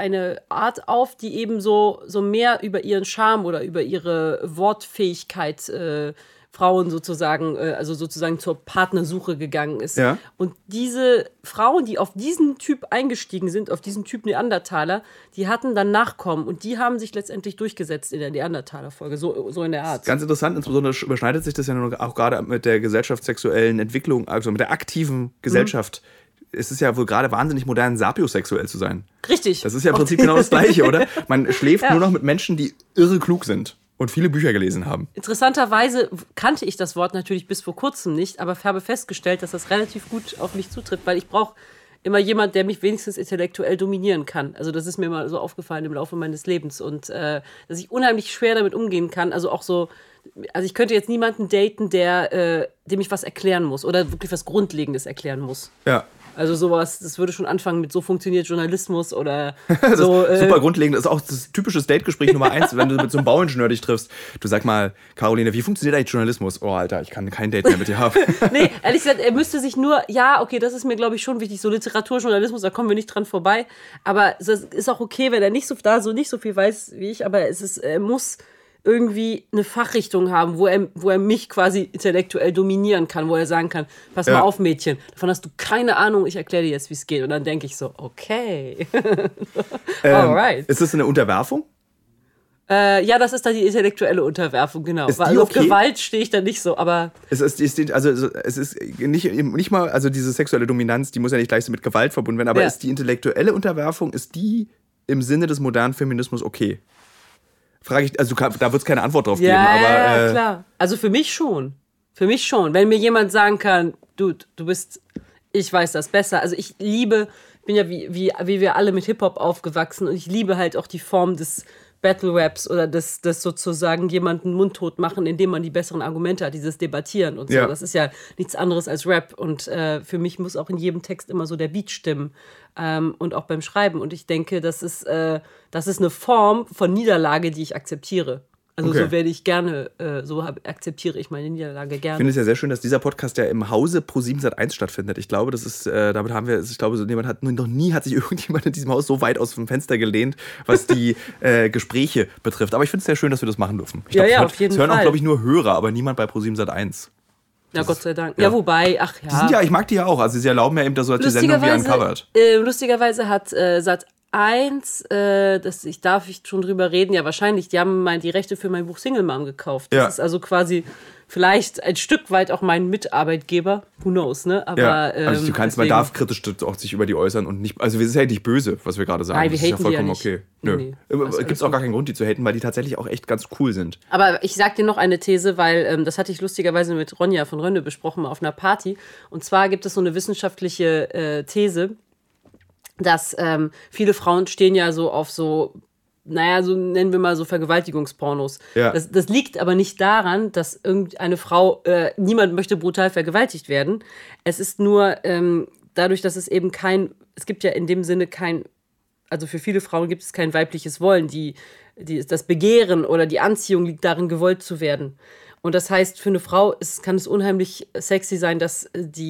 auf, die eben so mehr über ihren Charme oder über ihre Wortfähigkeit Frauen sozusagen zur Partnersuche gegangen ist. Ja. Und diese Frauen, die auf diesen Typ eingestiegen sind, auf diesen Typ Neandertaler, die hatten dann Nachkommen und die haben sich letztendlich durchgesetzt in der Neandertaler-Folge, so in der Art. Ganz interessant, insbesondere überschneidet sich das ja auch gerade mit der gesellschaftssexuellen Entwicklung, also mit der aktiven Gesellschaft. Es ist ja wohl gerade wahnsinnig modern, sapiosexuell zu sein. Richtig. Das ist ja im Prinzip genau das Gleiche, oder? Man schläft nur noch mit Menschen, die irre klug sind. Und viele Bücher gelesen haben. Interessanterweise kannte ich das Wort natürlich bis vor kurzem nicht, aber habe festgestellt, dass das relativ gut auf mich zutrifft, weil ich brauche immer jemand, der mich wenigstens intellektuell dominieren kann. Also das ist mir mal so aufgefallen im Laufe meines Lebens und dass ich unheimlich schwer damit umgehen kann. Also ich könnte jetzt niemanden daten, dem ich was erklären muss oder wirklich was Grundlegendes erklären muss. Ja. Also sowas, das würde schon anfangen mit so funktioniert Journalismus oder so. Super grundlegend, das ist auch das typische Date-Gespräch Nummer 1, wenn du mit so einem Bauingenieur dich triffst. Du sag mal, Caroline, wie funktioniert eigentlich Journalismus? Oh, Alter, ich kann kein Date mehr mit dir haben. Nee, ehrlich gesagt, er müsste sich nur, das ist mir, glaube ich, schon wichtig, so Literaturjournalismus, da kommen wir nicht dran vorbei. Aber es ist auch okay, wenn er nicht so viel weiß wie ich, aber er muss irgendwie eine Fachrichtung haben, wo er mich quasi intellektuell dominieren kann, wo er sagen kann, pass mal auf, Mädchen, davon hast du keine Ahnung, ich erkläre dir jetzt, wie es geht. Und dann denke ich so, okay. Alright. Ist das eine Unterwerfung? Ja, das ist dann die intellektuelle Unterwerfung, genau. Ist die okay? Auf Gewalt stehe ich dann nicht so, aber... Es ist nicht mal, also diese sexuelle Dominanz, die muss ja nicht gleich so mit Gewalt verbunden werden, aber ist die intellektuelle Unterwerfung, ist die im Sinne des modernen Feminismus okay? Frage ich, also da wird es keine Antwort drauf geben. Aber, ja, klar. Also für mich schon. Wenn mir jemand sagen kann, Dude, ich weiß das besser. Also ich bin ja wie wir alle mit Hip-Hop aufgewachsen und ich liebe halt auch die Form des Battle-Raps oder das sozusagen jemanden mundtot machen, indem man die besseren Argumente hat, dieses Debattieren und so. Ja. Das ist ja nichts anderes als Rap und für mich muss auch in jedem Text immer so der Beat stimmen und auch beim Schreiben. Und ich denke, das ist eine Form von Niederlage, die ich akzeptiere. Also so werde ich gerne, akzeptiere ich meine Niederlage gerne. Ich finde es ja sehr schön, dass dieser Podcast ja im Hause Pro7 Sat.1 stattfindet. Ich glaube, das ist, damit haben wir, ich glaube, noch nie hat sich irgendjemand in diesem Haus so weit aus dem Fenster gelehnt, was die Gespräche betrifft. Aber ich finde es sehr schön, dass wir das machen dürfen. Auf jeden Fall. Es hören auch, glaube ich, nur Hörer, aber niemand bei Pro7 Sat.1. Ja, Gott sei Dank. Ja, wobei, ich mag die ja auch. Also sie erlauben ja eben so die Sendung wie Uncovered. Lustigerweise hat Sat.1, darf ich schon drüber reden, ja wahrscheinlich, die haben die Rechte für mein Buch Single Mom gekauft. Das ist also quasi vielleicht ein Stück weit auch mein Mitarbeitgeber, who knows, ne? Aber, also man darf kritisch auch sich über die äußern und nicht, also wir sind ja nicht böse, was wir gerade sagen. Nein, das wir ist ja vollkommen ja okay. Nö. Gibt es auch gar keinen Grund, die zu haten, weil die tatsächlich auch echt ganz cool sind. Aber ich sag dir noch eine These, weil das hatte ich lustigerweise mit Ronja von Rönne besprochen auf einer Party. Und zwar gibt es so eine wissenschaftliche These, dass viele Frauen stehen ja so auf so nennen wir mal so Vergewaltigungspornos. Ja. Das liegt aber nicht daran, dass irgendeine Frau, niemand möchte brutal vergewaltigt werden. Es ist nur dadurch, dass es gibt ja in dem Sinne also für viele Frauen gibt es kein weibliches Wollen. Das Begehren oder die Anziehung liegt darin, gewollt zu werden. Und das heißt, für eine Frau kann es unheimlich sexy sein, dass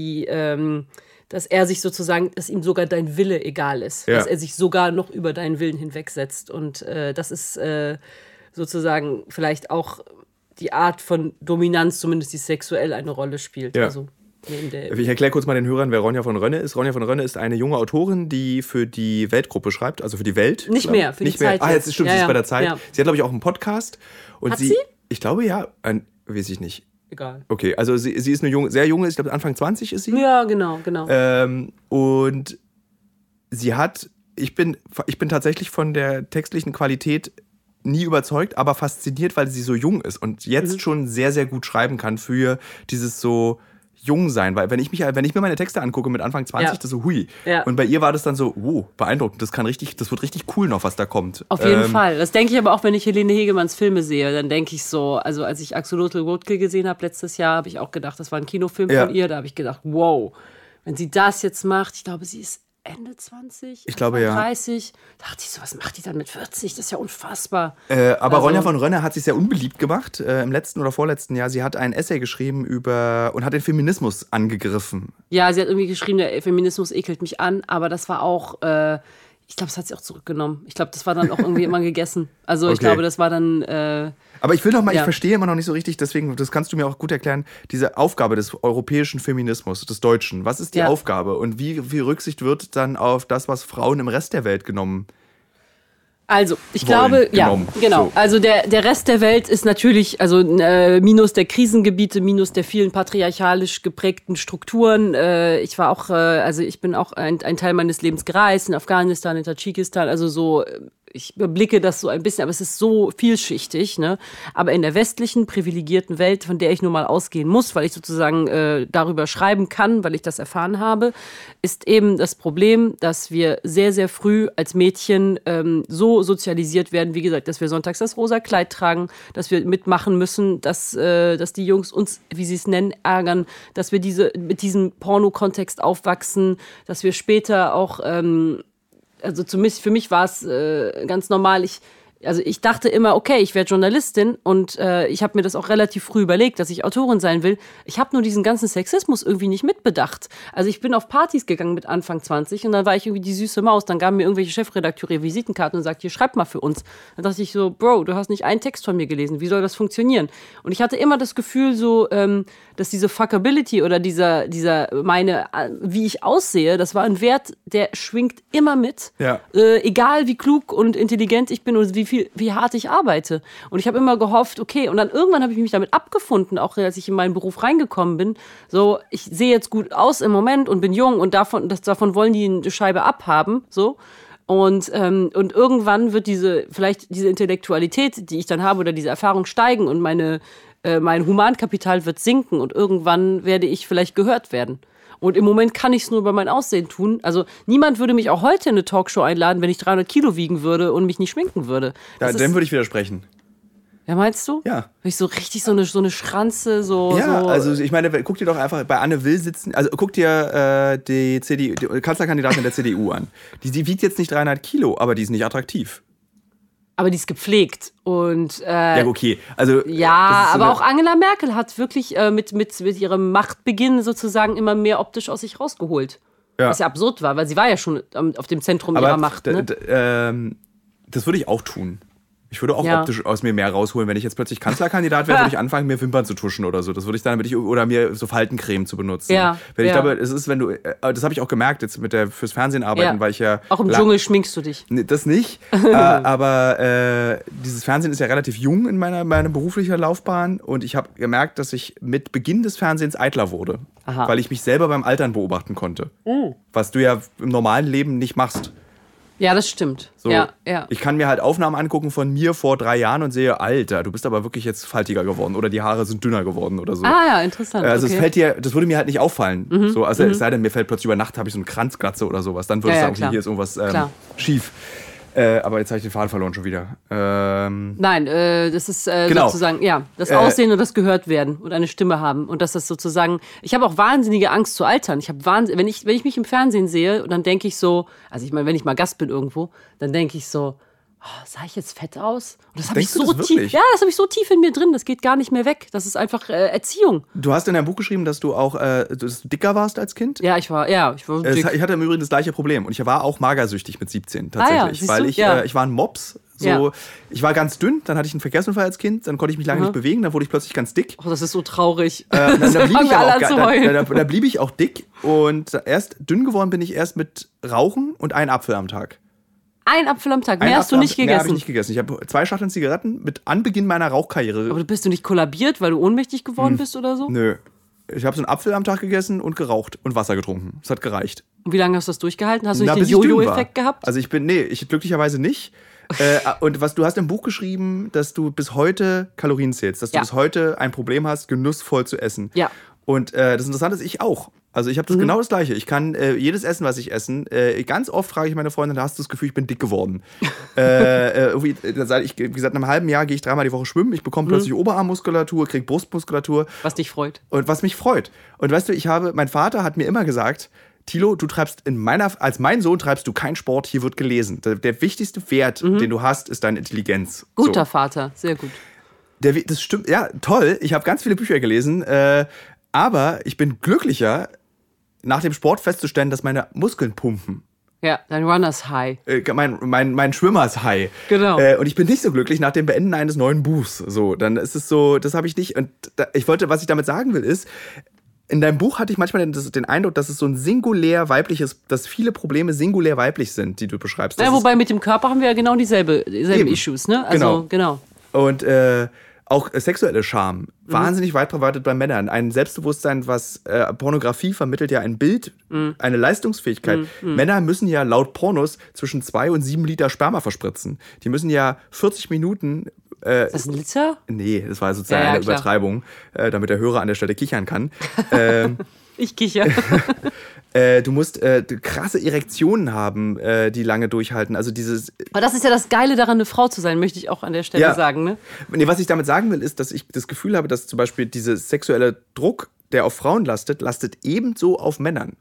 er sich sozusagen, dass ihm sogar dein Wille egal ist. Ja. Dass er sich sogar noch über deinen Willen hinwegsetzt. Und das ist sozusagen vielleicht auch die Art von Dominanz, zumindest die sexuell eine Rolle spielt. Ja. Also, ich erkläre kurz mal den Hörern, wer Ronja von Rönne ist. Ronja von Rönne ist eine junge Autorin, die für die Weltgruppe schreibt, also für die Welt. Nicht mehr, für die Zeit. Jetzt stimmt, sie ist bei der Zeit. Ja. Sie hat, glaube ich, auch einen Podcast. Und hat sie? Ich glaube, ja. Weiß ich nicht. Egal. Okay, also sie ist eine sehr junge, ich glaube Anfang 20 ist sie. Ja, genau. Und sie hat, ich bin tatsächlich von der textlichen Qualität nie überzeugt, aber fasziniert, weil sie so jung ist und jetzt schon sehr, sehr gut schreiben kann für dieses so jung sein, weil wenn ich mir meine Texte angucke mit Anfang 20, das ist so hui. Ja. Und bei ihr war das dann so, beeindruckend, das wird richtig cool noch, was da kommt. Auf jeden Fall. Das denke ich aber auch, wenn ich Helene Hegemanns Filme sehe, dann denke ich so, also als ich Axolotl Roadkill gesehen habe letztes Jahr, habe ich auch gedacht, das war ein Kinofilm von ihr, da habe ich gedacht, wow, wenn sie das jetzt macht, ich glaube, sie ist Ende 20, ich glaube, 30, dachte ich so, was macht die dann mit 40? Das ist ja unfassbar. Aber Ronja von Rönne hat sich sehr unbeliebt gemacht im letzten oder vorletzten Jahr. Sie hat ein Essay geschrieben und hat den Feminismus angegriffen. Ja, sie hat irgendwie geschrieben, der Feminismus ekelt mich an, aber das war auch, ich glaube, das hat sie auch zurückgenommen. Ich glaube, das war dann auch irgendwie immer gegessen. Also ich glaube, das war dann... Aber ich will noch mal, ich verstehe immer noch nicht so richtig, deswegen, das kannst du mir auch gut erklären, diese Aufgabe des europäischen Feminismus, des Deutschen. Was ist die Aufgabe und wie viel Rücksicht wird dann auf das, was Frauen im Rest der Welt genommen? Also, ich glaube, genau. So. Also der Rest der Welt ist natürlich, also minus der Krisengebiete, minus der vielen patriarchalisch geprägten Strukturen. Ich war auch, ich bin auch ein Teil meines Lebens gereist, in Afghanistan, in Tadschikistan, also so... Ich überblicke das so ein bisschen, aber es ist so vielschichtig, ne? Aber in der westlichen, privilegierten Welt, von der ich nur mal ausgehen muss, weil ich sozusagen darüber schreiben kann, weil ich das erfahren habe, ist eben das Problem, dass wir sehr, sehr früh als Mädchen so sozialisiert werden, wie gesagt, dass wir sonntags das rosa Kleid tragen, dass wir mitmachen müssen, dass die Jungs uns, wie sie es nennen, ärgern, dass wir mit diesem Porno-Kontext aufwachsen, dass wir später auch... Also zumindest für mich war es ganz normal. Ich dachte immer, okay, ich werde Journalistin und ich habe mir das auch relativ früh überlegt, dass ich Autorin sein will. Ich habe nur diesen ganzen Sexismus irgendwie nicht mitbedacht. Also ich bin auf Partys gegangen mit Anfang 20 und dann war ich irgendwie die süße Maus. Dann gaben mir irgendwelche Chefredakteure Visitenkarten und sagten, hier, schreib mal für uns. Dann dachte ich so, Bro, du hast nicht einen Text von mir gelesen. Wie soll das funktionieren? Und ich hatte immer das Gefühl so, dass diese Fuckability oder wie ich aussehe, das war ein Wert, der schwingt immer mit. Ja. Egal wie klug und intelligent ich bin und wie hart ich arbeite. Und ich habe immer gehofft, okay, und dann irgendwann habe ich mich damit abgefunden, auch als ich in meinen Beruf reingekommen bin. So, ich sehe jetzt gut aus im Moment und bin jung und davon wollen die eine Scheibe abhaben, so. Und irgendwann wird diese Intellektualität, die ich dann habe, oder diese Erfahrung steigen und mein Humankapital wird sinken und irgendwann werde ich vielleicht gehört werden. Und im Moment kann ich es nur über mein Aussehen tun. Also niemand würde mich auch heute in eine Talkshow einladen, wenn ich 300 Kilo wiegen würde und mich nicht schminken würde. Ja, dem würde ich widersprechen. Ja, meinst du? Ja. Wenn ich so richtig so eine Schranze so... Ja, so also ich meine, guck dir doch einfach bei Anne Will sitzen, also guck dir die Kanzlerkandidatin der CDU an. Die wiegt jetzt nicht 300 Kilo, aber die ist nicht attraktiv. Aber die ist gepflegt und ja, okay. Also, ja, so aber auch Angela Merkel hat wirklich mit ihrem Machtbeginn sozusagen immer mehr optisch aus sich rausgeholt. Ja. Was ja absurd war, weil sie war ja schon auf dem Zentrum ihrer Macht. Ne? Das würde ich auch tun. Ich würde auch optisch aus mir mehr rausholen. Wenn ich jetzt plötzlich Kanzlerkandidat wäre, würde ich anfangen, mir Wimpern zu tuschen oder so. Das würde ich dann, oder mir so Faltencreme zu benutzen. Ja. Ich glaube, es ist, das habe ich auch gemerkt jetzt fürs Fernsehen arbeiten, weil ich ja... Auch im Dschungel schminkst du dich. Nee, das nicht. Aber dieses Fernsehen ist ja relativ jung in meiner beruflichen Laufbahn und ich habe gemerkt, dass ich mit Beginn des Fernsehens eitler wurde. Aha. Weil ich mich selber beim Altern beobachten konnte. Was du ja im normalen Leben nicht machst. Ja, das stimmt. So, ja. Ich kann mir halt Aufnahmen angucken von mir vor 3 Jahren und sehe, Alter, du bist aber wirklich jetzt faltiger geworden oder die Haare sind dünner geworden oder so. Ah ja, interessant. Also das würde mir halt nicht auffallen. So, also es sei denn, mir fällt plötzlich über Nacht, habe ich so eine Kranzglatze oder sowas. Dann würde ich sagen, okay, hier ist irgendwas schief. Aber jetzt habe ich den Faden verloren schon wieder. Nein, das ist sozusagen, das Aussehen und das Gehörtwerden und eine Stimme haben. Und dass das sozusagen, ich habe auch wahnsinnige Angst zu altern. Wenn ich mich im Fernsehen sehe und dann denke ich so, also ich meine, wenn ich mal Gast bin irgendwo, dann denke ich so, sah ich jetzt fett aus? Und das habe ich so tief. Ja, das habe ich so tief in mir drin. Das geht gar nicht mehr weg. Das ist einfach Erziehung. Du hast in deinem Buch geschrieben, dass du auch dicker warst als Kind? Ja, ich war dick. Ich hatte im Übrigen das gleiche Problem. Und ich war auch magersüchtig mit 17 tatsächlich. Weil ich war ein Mops. So, ich war ganz dünn, dann hatte ich einen Verkehrsunfall als Kind, dann konnte ich mich lange nicht bewegen, dann wurde ich plötzlich ganz dick. Oh, das ist so traurig. Da blieb ich auch dick. Und erst dünn geworden bin ich erst mit Rauchen und einen Apfel am Tag. Ein Apfel am Tag, mehr hast du nicht gegessen? Mehr habe ich nicht gegessen. Ich habe 2 Schachteln Zigaretten mit Anbeginn meiner Rauchkarriere. Aber bist du nicht kollabiert, weil du ohnmächtig geworden bist oder so? Nö. Ich habe so einen Apfel am Tag gegessen und geraucht und Wasser getrunken. Das hat gereicht. Und wie lange hast du das durchgehalten? Hast du nicht den Jojo-Effekt gehabt? Also ich glücklicherweise nicht. Und du hast im Buch geschrieben, dass du bis heute Kalorien zählst, dass du bis heute ein Problem hast, genussvoll zu essen. Ja. Und das Interessante ist, ich auch. Also ich habe das genau das Gleiche. Ich kann jedes Essen, was ich esse, ganz oft frage ich meine Freundin, hast du das Gefühl, ich bin dick geworden? Wie gesagt, nach einem halben Jahr gehe ich 3-mal die Woche schwimmen, ich bekomme plötzlich Oberarmmuskulatur, kriege Brustmuskulatur. Was dich freut. Und was mich freut. Und weißt du, mein Vater hat mir immer gesagt, Thilo, du treibst als mein Sohn treibst du keinen Sport, hier wird gelesen. Der wichtigste Wert, den du hast, ist deine Intelligenz. Guter Vater, sehr gut. Das stimmt, ja, toll. Ich habe ganz viele Bücher gelesen, aber ich bin glücklicher, nach dem Sport festzustellen, dass meine Muskeln pumpen. Ja, dein Runners High. Mein Schwimmers High. Genau. Und ich bin nicht so glücklich nach dem Beenden eines neuen Buchs. So, dann ist es so, das habe ich nicht. Und was ich damit sagen will, ist, in deinem Buch hatte ich manchmal den Eindruck, dass es so ein singulär weibliches, dass viele Probleme singulär weiblich sind, die du beschreibst. Ja, wobei mit dem Körper haben wir ja genau dieselben Issues, ne? Also, genau. Und auch sexuelle Scham, wahnsinnig weit verbreitet bei Männern. Ein Selbstbewusstsein, was Pornografie vermittelt ja ein Bild, eine Leistungsfähigkeit. Männer müssen ja laut Pornos zwischen 2 und 7 Liter Sperma verspritzen. Die müssen ja 40 Minuten... ist das ein Liter? Nee, das war sozusagen eine Übertreibung, damit der Hörer an der Stelle kichern kann. Ich kicher. Du musst krasse Erektionen haben, die lange durchhalten. Also dieses. Aber das ist ja das Geile daran, eine Frau zu sein, möchte ich auch an der Stelle sagen. Ne? Nee, was ich damit sagen will, ist, dass ich das Gefühl habe, dass zum Beispiel dieser sexuelle Druck, der auf Frauen lastet ebenso auf Männern.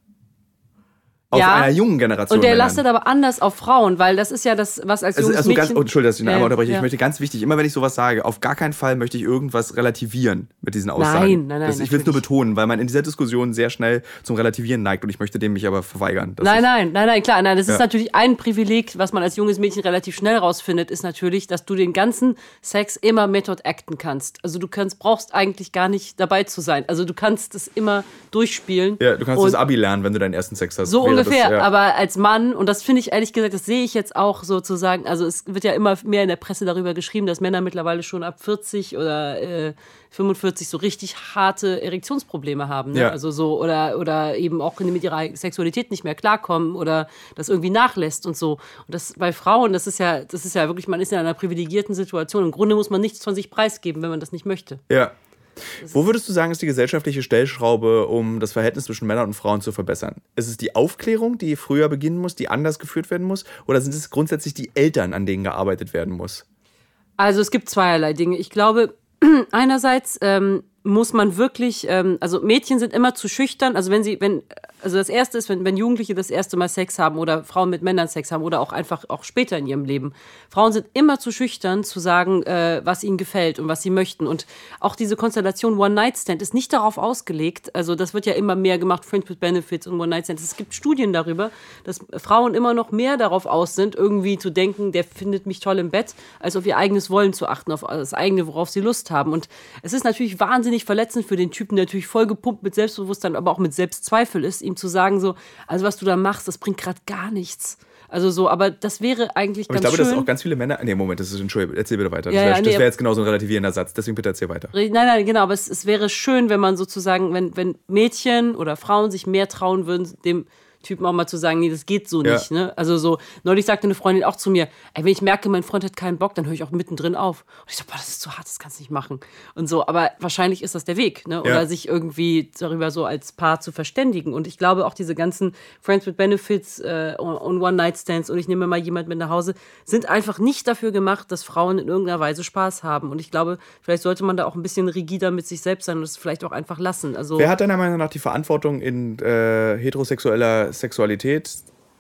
Auf einer jungen Generation. Und der Männern. lastet aber anders auf Frauen, weil das ist ja das, was als junges Mädchen... Entschuldigung, dass ich ihn einmal unterbreche. Ich möchte ganz wichtig, immer wenn ich sowas sage, auf gar keinen Fall möchte ich irgendwas relativieren mit diesen Aussagen. Nein. Ich will es nur betonen, weil man in dieser Diskussion sehr schnell zum Relativieren neigt und ich möchte dem mich aber verweigern. Nein, klar. Das ist natürlich ein Privileg, was man als junges Mädchen relativ schnell rausfindet, ist natürlich, dass du den ganzen Sex immer Method acten kannst. Also du brauchst eigentlich gar nicht dabei zu sein. Also du kannst es immer durchspielen. Ja, du kannst das Abi lernen, wenn du deinen ersten Sex hast. So ungefähr, aber als Mann, und das finde ich ehrlich gesagt, das sehe ich jetzt auch sozusagen, also es wird ja immer mehr in der Presse darüber geschrieben, dass Männer mittlerweile schon ab 40 oder 45 so richtig harte Erektionsprobleme haben. Ne? Ja. Also so, oder eben auch mit ihrer Sexualität nicht mehr klarkommen oder das irgendwie nachlässt und so. Und das bei Frauen, das ist ja wirklich, man ist in einer privilegierten Situation. Im Grunde muss man nichts von sich preisgeben, wenn man das nicht möchte. Ja. Wo würdest du sagen, ist die gesellschaftliche Stellschraube, um das Verhältnis zwischen Männern und Frauen zu verbessern? Ist es die Aufklärung, die früher beginnen muss, die anders geführt werden muss? Oder sind es grundsätzlich die Eltern, an denen gearbeitet werden muss? Also es gibt zweierlei Dinge. Ich glaube, einerseits muss man wirklich, also Mädchen sind immer zu schüchtern, also also das Erste ist, wenn Jugendliche das erste Mal Sex haben oder Frauen mit Männern Sex haben oder auch einfach auch später in ihrem Leben. Frauen sind immer zu schüchtern zu sagen, was ihnen gefällt und was sie möchten. Und auch diese Konstellation One-Night-Stand ist nicht darauf ausgelegt, also das wird ja immer mehr gemacht, Friends with Benefits und One-Night-Stands. Es gibt Studien darüber, dass Frauen immer noch mehr darauf aus sind, irgendwie zu denken, der findet mich toll im Bett, als auf ihr eigenes Wollen zu achten, auf das eigene, worauf sie Lust haben. Und es ist natürlich wahnsinnig verletzend für den Typen, der natürlich voll gepumpt mit Selbstbewusstsein, aber auch mit Selbstzweifel ist, ihm zu sagen so, also was du da machst, das bringt gerade gar nichts. Also so, aber das wäre eigentlich ganz schön. Aber ich glaube, dass auch ganz viele Männer... Nee, Moment, Entschuldigung, erzähl bitte weiter. Das wäre jetzt genau so ein relativierender Satz, deswegen bitte erzähl weiter. Nein, genau, aber es wäre schön, wenn man sozusagen, wenn Mädchen oder Frauen sich mehr trauen würden, dem Typen auch mal zu sagen, nee, das geht so nicht. Ne? Also so, neulich sagte eine Freundin auch zu mir, ey, wenn ich merke, mein Freund hat keinen Bock, dann höre ich auch mittendrin auf. Und ich so, boah, das ist zu hart, das kannst du nicht machen. Und so, aber wahrscheinlich ist das der Weg, ne? Oder sich irgendwie darüber so als Paar zu verständigen. Und ich glaube auch diese ganzen Friends with Benefits und One-Night-Stands und ich nehme mal jemand mit nach Hause, sind einfach nicht dafür gemacht, dass Frauen in irgendeiner Weise Spaß haben. Und ich glaube, vielleicht sollte man da auch ein bisschen rigider mit sich selbst sein und es vielleicht auch einfach lassen. Also, wer hat deiner Meinung nach die Verantwortung in heterosexueller Sexualität?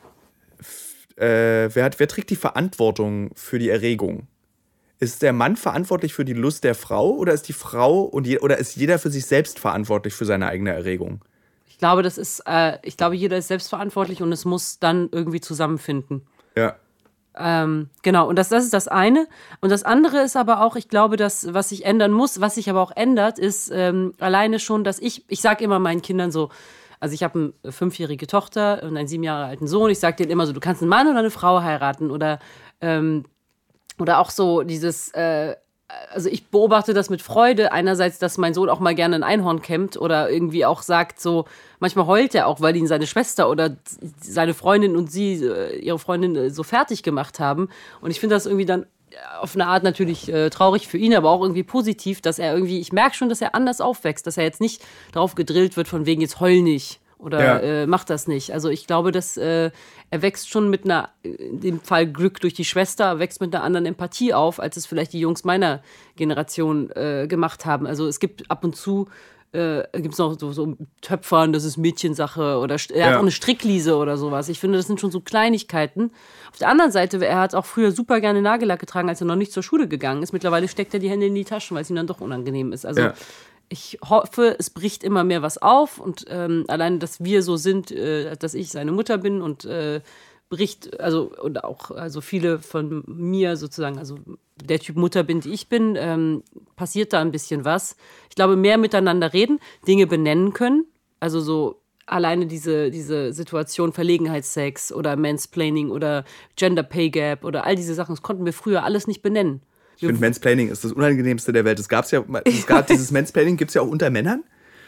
Wer trägt die Verantwortung für die Erregung? Ist der Mann verantwortlich für die Lust der Frau oder ist die Frau oder ist jeder für sich selbst verantwortlich für seine eigene Erregung? Ich glaube, jeder ist selbstverantwortlich und es muss dann irgendwie zusammenfinden. Ja. Genau, und das ist das eine. Und das andere ist aber auch, ich glaube, dass, was sich ändern muss, was sich aber auch ändert, ist alleine schon, dass ich sage immer meinen Kindern so, also ich habe eine 5-jährige Tochter und einen 7 Jahre alten Sohn, ich sage denen immer so, du kannst einen Mann oder eine Frau heiraten oder auch so dieses, also ich beobachte das mit Freude, einerseits, dass mein Sohn auch mal gerne ein Einhorn kämmt oder irgendwie auch sagt so, manchmal heult er auch, weil ihn seine Schwester oder seine Freundin und ihre Freundin so fertig gemacht haben und ich finde das irgendwie dann auf eine Art natürlich traurig für ihn, aber auch irgendwie positiv, dass er irgendwie, ich merke schon, dass er anders aufwächst, dass er jetzt nicht darauf gedrillt wird, von wegen jetzt heul nicht oder mach das nicht. Also ich glaube, dass er wächst schon mit einer, in dem Fall Glück durch die Schwester, wächst mit einer anderen Empathie auf, als es vielleicht die Jungs meiner Generation gemacht haben. Also es gibt ab und zu gibt es noch so Töpfern, das ist Mädchensache oder er hat auch eine Strickliese oder sowas. Ich finde, das sind schon so Kleinigkeiten. Auf der anderen Seite, er hat auch früher super gerne Nagellack getragen, als er noch nicht zur Schule gegangen ist. Mittlerweile steckt er die Hände in die Taschen, weil es ihm dann doch unangenehm ist. Also ich hoffe, es bricht immer mehr was auf und allein, dass wir so sind, dass ich seine Mutter bin und bricht, also und auch also viele von mir sozusagen, also der Typ Mutter bin, die ich bin, passiert da ein bisschen was. Ich glaube, mehr miteinander reden, Dinge benennen können, also so alleine diese Situation Verlegenheitssex oder Mansplaining oder Gender Pay Gap oder all diese Sachen, das konnten wir früher alles nicht benennen. Ich finde, Mansplaining ist das Unangenehmste der Welt. Dieses Mansplaining gibt es ja auch unter Männern.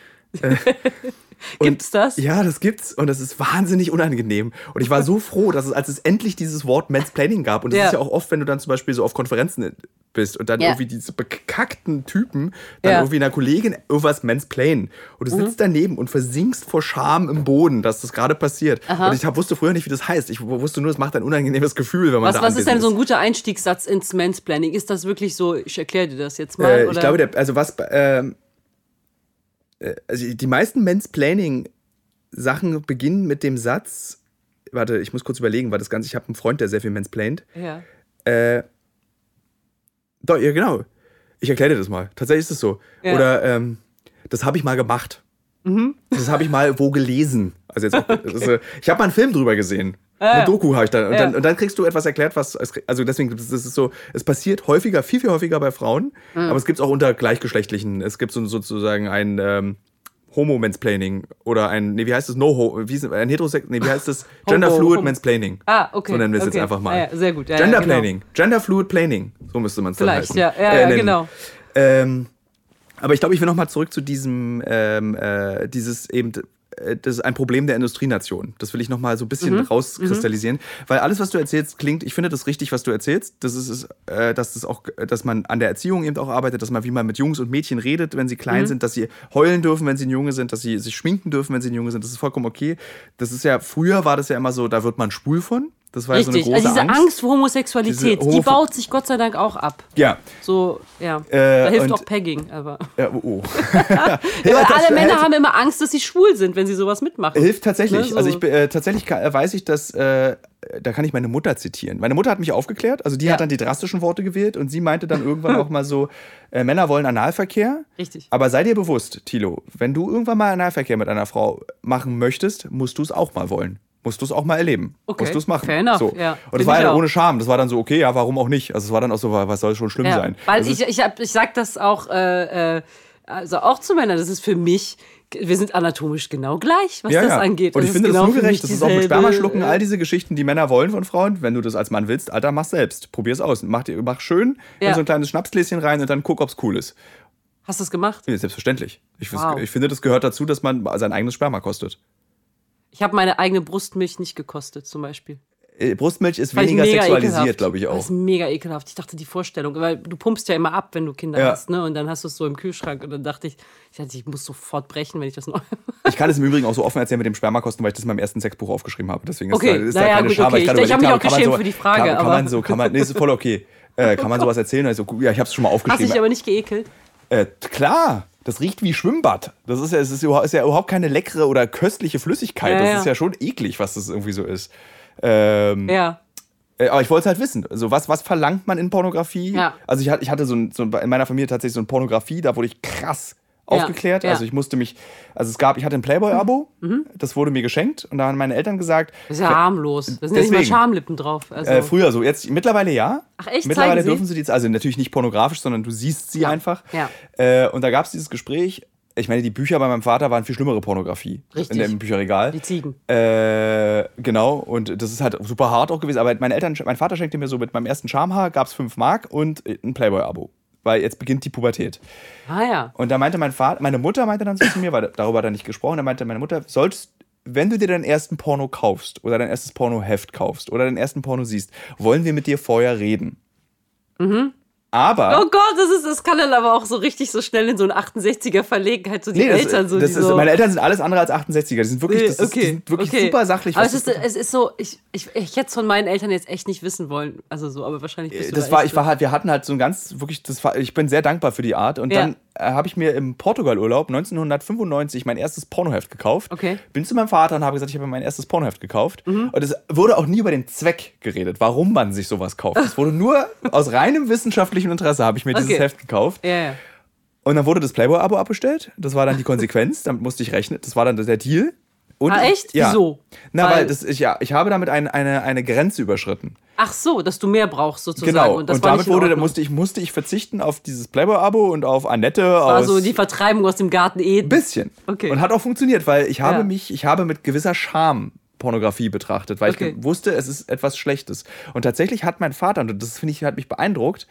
Gibt's das? Ja, das gibt's und das ist wahnsinnig unangenehm. Und ich war so froh, dass als es endlich dieses Wort Mansplaining gab, und das ist ja auch oft, wenn du dann zum Beispiel so auf Konferenzen bist und dann irgendwie diese bekackten Typen dann irgendwie einer Kollegin irgendwas mansplainen und du sitzt daneben und versinkst vor Scham im Boden, dass das gerade passiert. Aha. Und ich wusste früher nicht, wie das heißt. Ich wusste nur, es macht ein unangenehmes Gefühl, wenn man da Was ist denn so ein guter Einstiegssatz ins Mansplaining? Ist das wirklich so, ich erkläre dir das jetzt mal? Oder? Ich glaube, also die meisten Mansplaining-Sachen beginnen mit dem Satz, warte, ich muss kurz überlegen, weil das Ganze, ich habe einen Freund, der sehr viel mansplaint. Ja. Doch, ja, genau. Ich erkläre dir das mal. Tatsächlich ist es so. Ja. Oder, das habe ich mal gemacht. Mhm. Das habe ich mal wo gelesen. Also jetzt auch, okay. Ich habe mal einen Film drüber gesehen. Eine Doku habe ich dann. Und dann kriegst du etwas erklärt, was. Also deswegen, das ist so, es passiert häufiger, viel, viel häufiger bei Frauen, aber es gibt es auch unter Gleichgeschlechtlichen. Es gibt sozusagen ein Homo-Mansplaining oder ein, wie heißt das? Wie heißt das? Gender-Fluid-Mansplaining. Ah, okay. So nennen wir es jetzt einfach mal. Ja, sehr gut. Ja, Gender-Planning. Genau. Gender-Fluid-Planning. So müsste man es dann heißen. Vielleicht, ja, genau. Aber ich glaube, ich will nochmal zurück zu diesem, dieses eben, das ist ein Problem der Industrienation. Das will ich nochmal so ein bisschen rauskristallisieren. Weil alles, was du erzählst, klingt, ich finde das richtig, was du erzählst. Das ist, dass man an der Erziehung eben auch arbeitet, dass man, wie man mit Jungs und Mädchen redet, wenn sie klein sind, dass sie heulen dürfen, wenn sie ein Junge sind, dass sie sich schminken dürfen, wenn sie ein Junge sind. Das ist vollkommen okay. Das ist ja, früher war das ja immer so, da wird man schwul von. Das war richtig, so eine große also diese Angst vor Homosexualität, die baut sich Gott sei Dank auch ab. Ja. So, ja. Da hilft auch Pegging, aber. Ja, Weil alle Männer haben immer Angst, dass sie schwul sind, wenn sie sowas mitmachen. Hilft tatsächlich. Ne, so. Also tatsächlich weiß ich, dass, da kann ich meine Mutter zitieren. Meine Mutter hat mich aufgeklärt, also die hat dann die drastischen Worte gewählt und sie meinte dann irgendwann auch mal so, Männer wollen Analverkehr. Richtig. Aber sei dir bewusst, Thilo, wenn du irgendwann mal Analverkehr mit einer Frau machen möchtest, musst du es auch mal wollen. Musst du es auch mal erleben. Okay. Musst du es machen. Fair enough. So. Ja, und es war ja ohne Scham. Das war dann so, okay, ja, warum auch nicht? Also es war dann auch so, was soll schon schlimm sein? Weil ich sag das auch, also auch zu Männern, das ist für mich, wir sind anatomisch genau gleich, was das angeht. Und ich finde das nur gerecht. Das ist auch mit Spermaschlucken, all diese Geschichten, die Männer wollen von Frauen. Wenn du das als Mann willst, Alter, mach selbst. Probier's aus. Mach schön in so ein kleines Schnapsgläschen rein und dann guck, ob's cool ist. Hast du es gemacht? Ja, selbstverständlich. Ich finde, das gehört dazu, dass man sein eigenes Sperma kostet. Ich habe meine eigene Brustmilch nicht gekostet, zum Beispiel. Brustmilch ist weniger sexualisiert, glaube ich auch. Das ist mega ekelhaft. Ich dachte, die Vorstellung, weil du pumpst ja immer ab, wenn du Kinder hast, ne? Und dann hast du es so im Kühlschrank. Und dann dachte ich muss sofort brechen, wenn ich das noch. Ich kann es im Übrigen auch so offen erzählen mit dem Spermakosten, weil ich das in meinem ersten Sexbuch aufgeschrieben habe. Deswegen ist da keine Scham. Ich habe mich auch geschämt für die Frage. Nee, ist voll okay. Kann man sowas erzählen? Also, ja, ich habe es schon mal aufgeschrieben. Hast du dich aber nicht geekelt? Klar. Das riecht wie Schwimmbad. Es ist ja überhaupt keine leckere oder köstliche Flüssigkeit. Das ist ja schon eklig, was das irgendwie so ist. Aber ich wollte es halt wissen. Also was verlangt man in Pornografie? Ja. Also ich hatte so in meiner Familie tatsächlich so eine Pornografie, da wurde ich krass aufgeklärt. Ja. Also ich hatte ein Playboy-Abo, das wurde mir geschenkt und da haben meine Eltern gesagt. Das ist ja harmlos. Da sind ja nicht mal Schamlippen drauf. Also. Früher so, jetzt mittlerweile ja. Ach echt? Mittlerweile dürfen sie die, also natürlich nicht pornografisch, sondern du siehst sie einfach. Ja. Und da gab es dieses Gespräch. Ich meine, die Bücher bei meinem Vater waren viel schlimmere Pornografie. Richtig. In dem Bücherregal. Die Ziegen. Genau, und das ist halt super hart auch gewesen. Aber mein Vater schenkte mir so mit meinem ersten Schamhaar, gab es 5 Mark und ein Playboy-Abo. Weil jetzt beginnt die Pubertät. Ah ja. Und da meinte meine Mutter meinte dann so zu mir, weil darüber hat er nicht gesprochen, da meinte meine Mutter, wenn du dir deinen ersten Porno kaufst oder dein erstes Pornoheft kaufst oder deinen ersten Porno siehst, wollen wir mit dir vorher reden. Aber. Oh Gott, das kann dann aber auch so richtig so schnell in so eine 68er Verlegenheit, so die Eltern so. Meine Eltern sind alles andere als 68er. Die sind wirklich, die sind wirklich super sachlich. Aber es ist so, ich hätte es von meinen Eltern jetzt echt nicht wissen wollen. Also so, aber wahrscheinlich bist du wir hatten halt so ein ganz, wirklich, ich bin sehr dankbar für die Art. Und dann habe ich mir im Portugal-Urlaub 1995 mein erstes Pornoheft gekauft. Okay. Bin zu meinem Vater und habe gesagt, ich habe mein erstes Pornoheft gekauft. Und es wurde auch nie über den Zweck geredet, warum man sich sowas kauft. Es wurde nur aus reinem wissenschaftlichen Interesse habe ich mir dieses Heft gekauft. Ja. Und dann wurde das Playboy-Abo abbestellt. Das war dann die Konsequenz. Damit musste ich rechnen. Das war dann der Deal. Und echt? Ja. Wieso? Weil ich habe damit eine Grenze überschritten. Ach so, dass du mehr brauchst sozusagen. Genau. Und damit musste ich verzichten auf dieses Playboy-Abo und auf Annette. Das war so die Vertreibung aus dem Garten Eden. Ein bisschen. Okay. Und hat auch funktioniert, weil ich habe mit gewisser Scham Pornografie betrachtet, weil ich wusste, es ist etwas Schlechtes. Und tatsächlich hat mein Vater, und das finde ich, hat mich beeindruckt,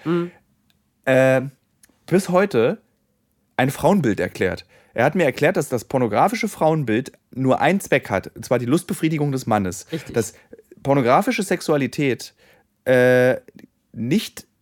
bis heute ein Frauenbild erklärt. Er hat mir erklärt, dass das pornografische Frauenbild nur einen Zweck hat, und zwar die Lustbefriedigung des Mannes. Richtig. Dass pornografische Sexualität nicht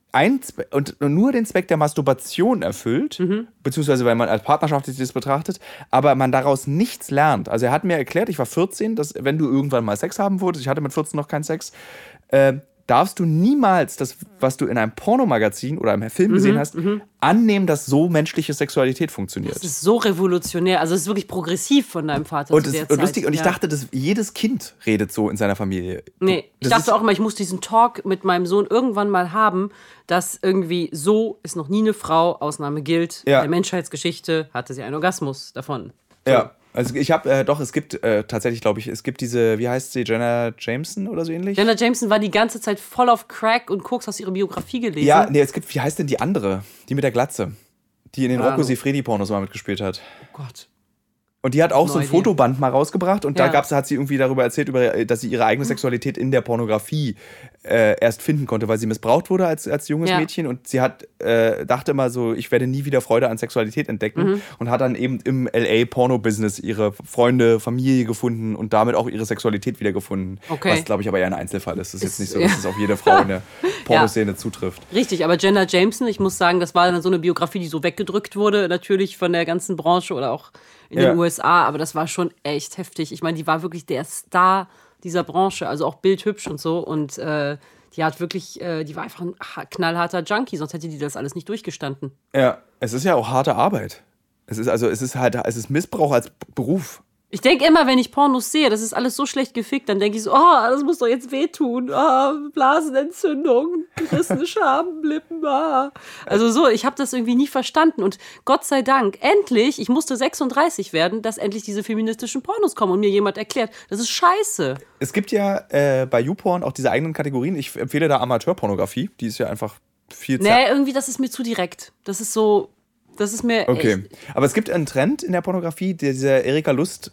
und nur den Zweck der Masturbation erfüllt, beziehungsweise weil man als partnerschaftlich das betrachtet, aber man daraus nichts lernt. Also er hat mir erklärt, ich war 14, dass wenn du irgendwann mal Sex haben würdest, ich hatte mit 14 noch keinen Sex, darfst du niemals das, was du in einem Pornomagazin oder einem Film gesehen hast, annehmen, dass so menschliche Sexualität funktioniert. Das ist so revolutionär. Also es ist wirklich progressiv von deinem Vater und zu der und Zeit. lustig. Und ich dachte, dass jedes Kind redet so in seiner Familie. Nee, ich dachte auch mal, ich muss diesen Talk mit meinem Sohn irgendwann mal haben, dass irgendwie so ist noch nie eine Frau, Ausnahme gilt. Ja. In der Menschheitsgeschichte hatte sie einen Orgasmus davon. So. Ja. Also ich habe, es gibt tatsächlich, glaube ich, es gibt diese, wie heißt sie, Jenna Jameson oder so ähnlich? Jenna Jameson war die ganze Zeit voll auf Crack und Koks, hast du ihre Biografie gelesen? Ja, nee, wie heißt denn die andere? Die mit der Glatze. Die in den Rocco Siffredi-Pornos mal mitgespielt hat. Oh Gott. Und die hat auch so ein Fotoband mal rausgebracht und da hat sie irgendwie darüber erzählt, dass sie ihre eigene Sexualität in der Pornografie erst finden konnte, weil sie missbraucht wurde als junges Mädchen und sie dachte immer so, ich werde nie wieder Freude an Sexualität entdecken und hat dann eben im LA-Porno-Business ihre Freunde, Familie gefunden und damit auch ihre Sexualität wiedergefunden. Okay. Was, glaube ich, aber eher ein Einzelfall ist. Das ist jetzt nicht so, dass es auf jede Frau in der Pornoszene zutrifft. Richtig, aber Jenna Jameson, ich muss sagen, das war dann so eine Biografie, die so weggedrückt wurde, natürlich von der ganzen Branche oder auch in den USA, aber das war schon echt heftig. Ich meine, die war wirklich der Star dieser Branche, also auch bildhübsch und so. Und die hat wirklich, die war einfach ein knallharter Junkie, sonst hätte die das alles nicht durchgestanden. Ja, es ist ja auch harte Arbeit. Es ist Missbrauch als Beruf. Ich denke immer, wenn ich Pornos sehe, das ist alles so schlecht gefickt, dann denke ich so, oh, das muss doch jetzt wehtun. Oh, Blasenentzündung, gerissene Schamlippen. Ah. Also so, ich habe das irgendwie nie verstanden. Und Gott sei Dank, endlich, ich musste 36 werden, dass endlich diese feministischen Pornos kommen und mir jemand erklärt, das ist scheiße. Es gibt ja bei YouPorn auch diese eigenen Kategorien. Ich empfehle da Amateurpornografie. Die ist ja einfach viel Nee, irgendwie, das ist mir zu direkt. Das ist so... Das ist mir okay. Echt. Aber es gibt einen Trend in der Pornografie, dieser Erika Lust,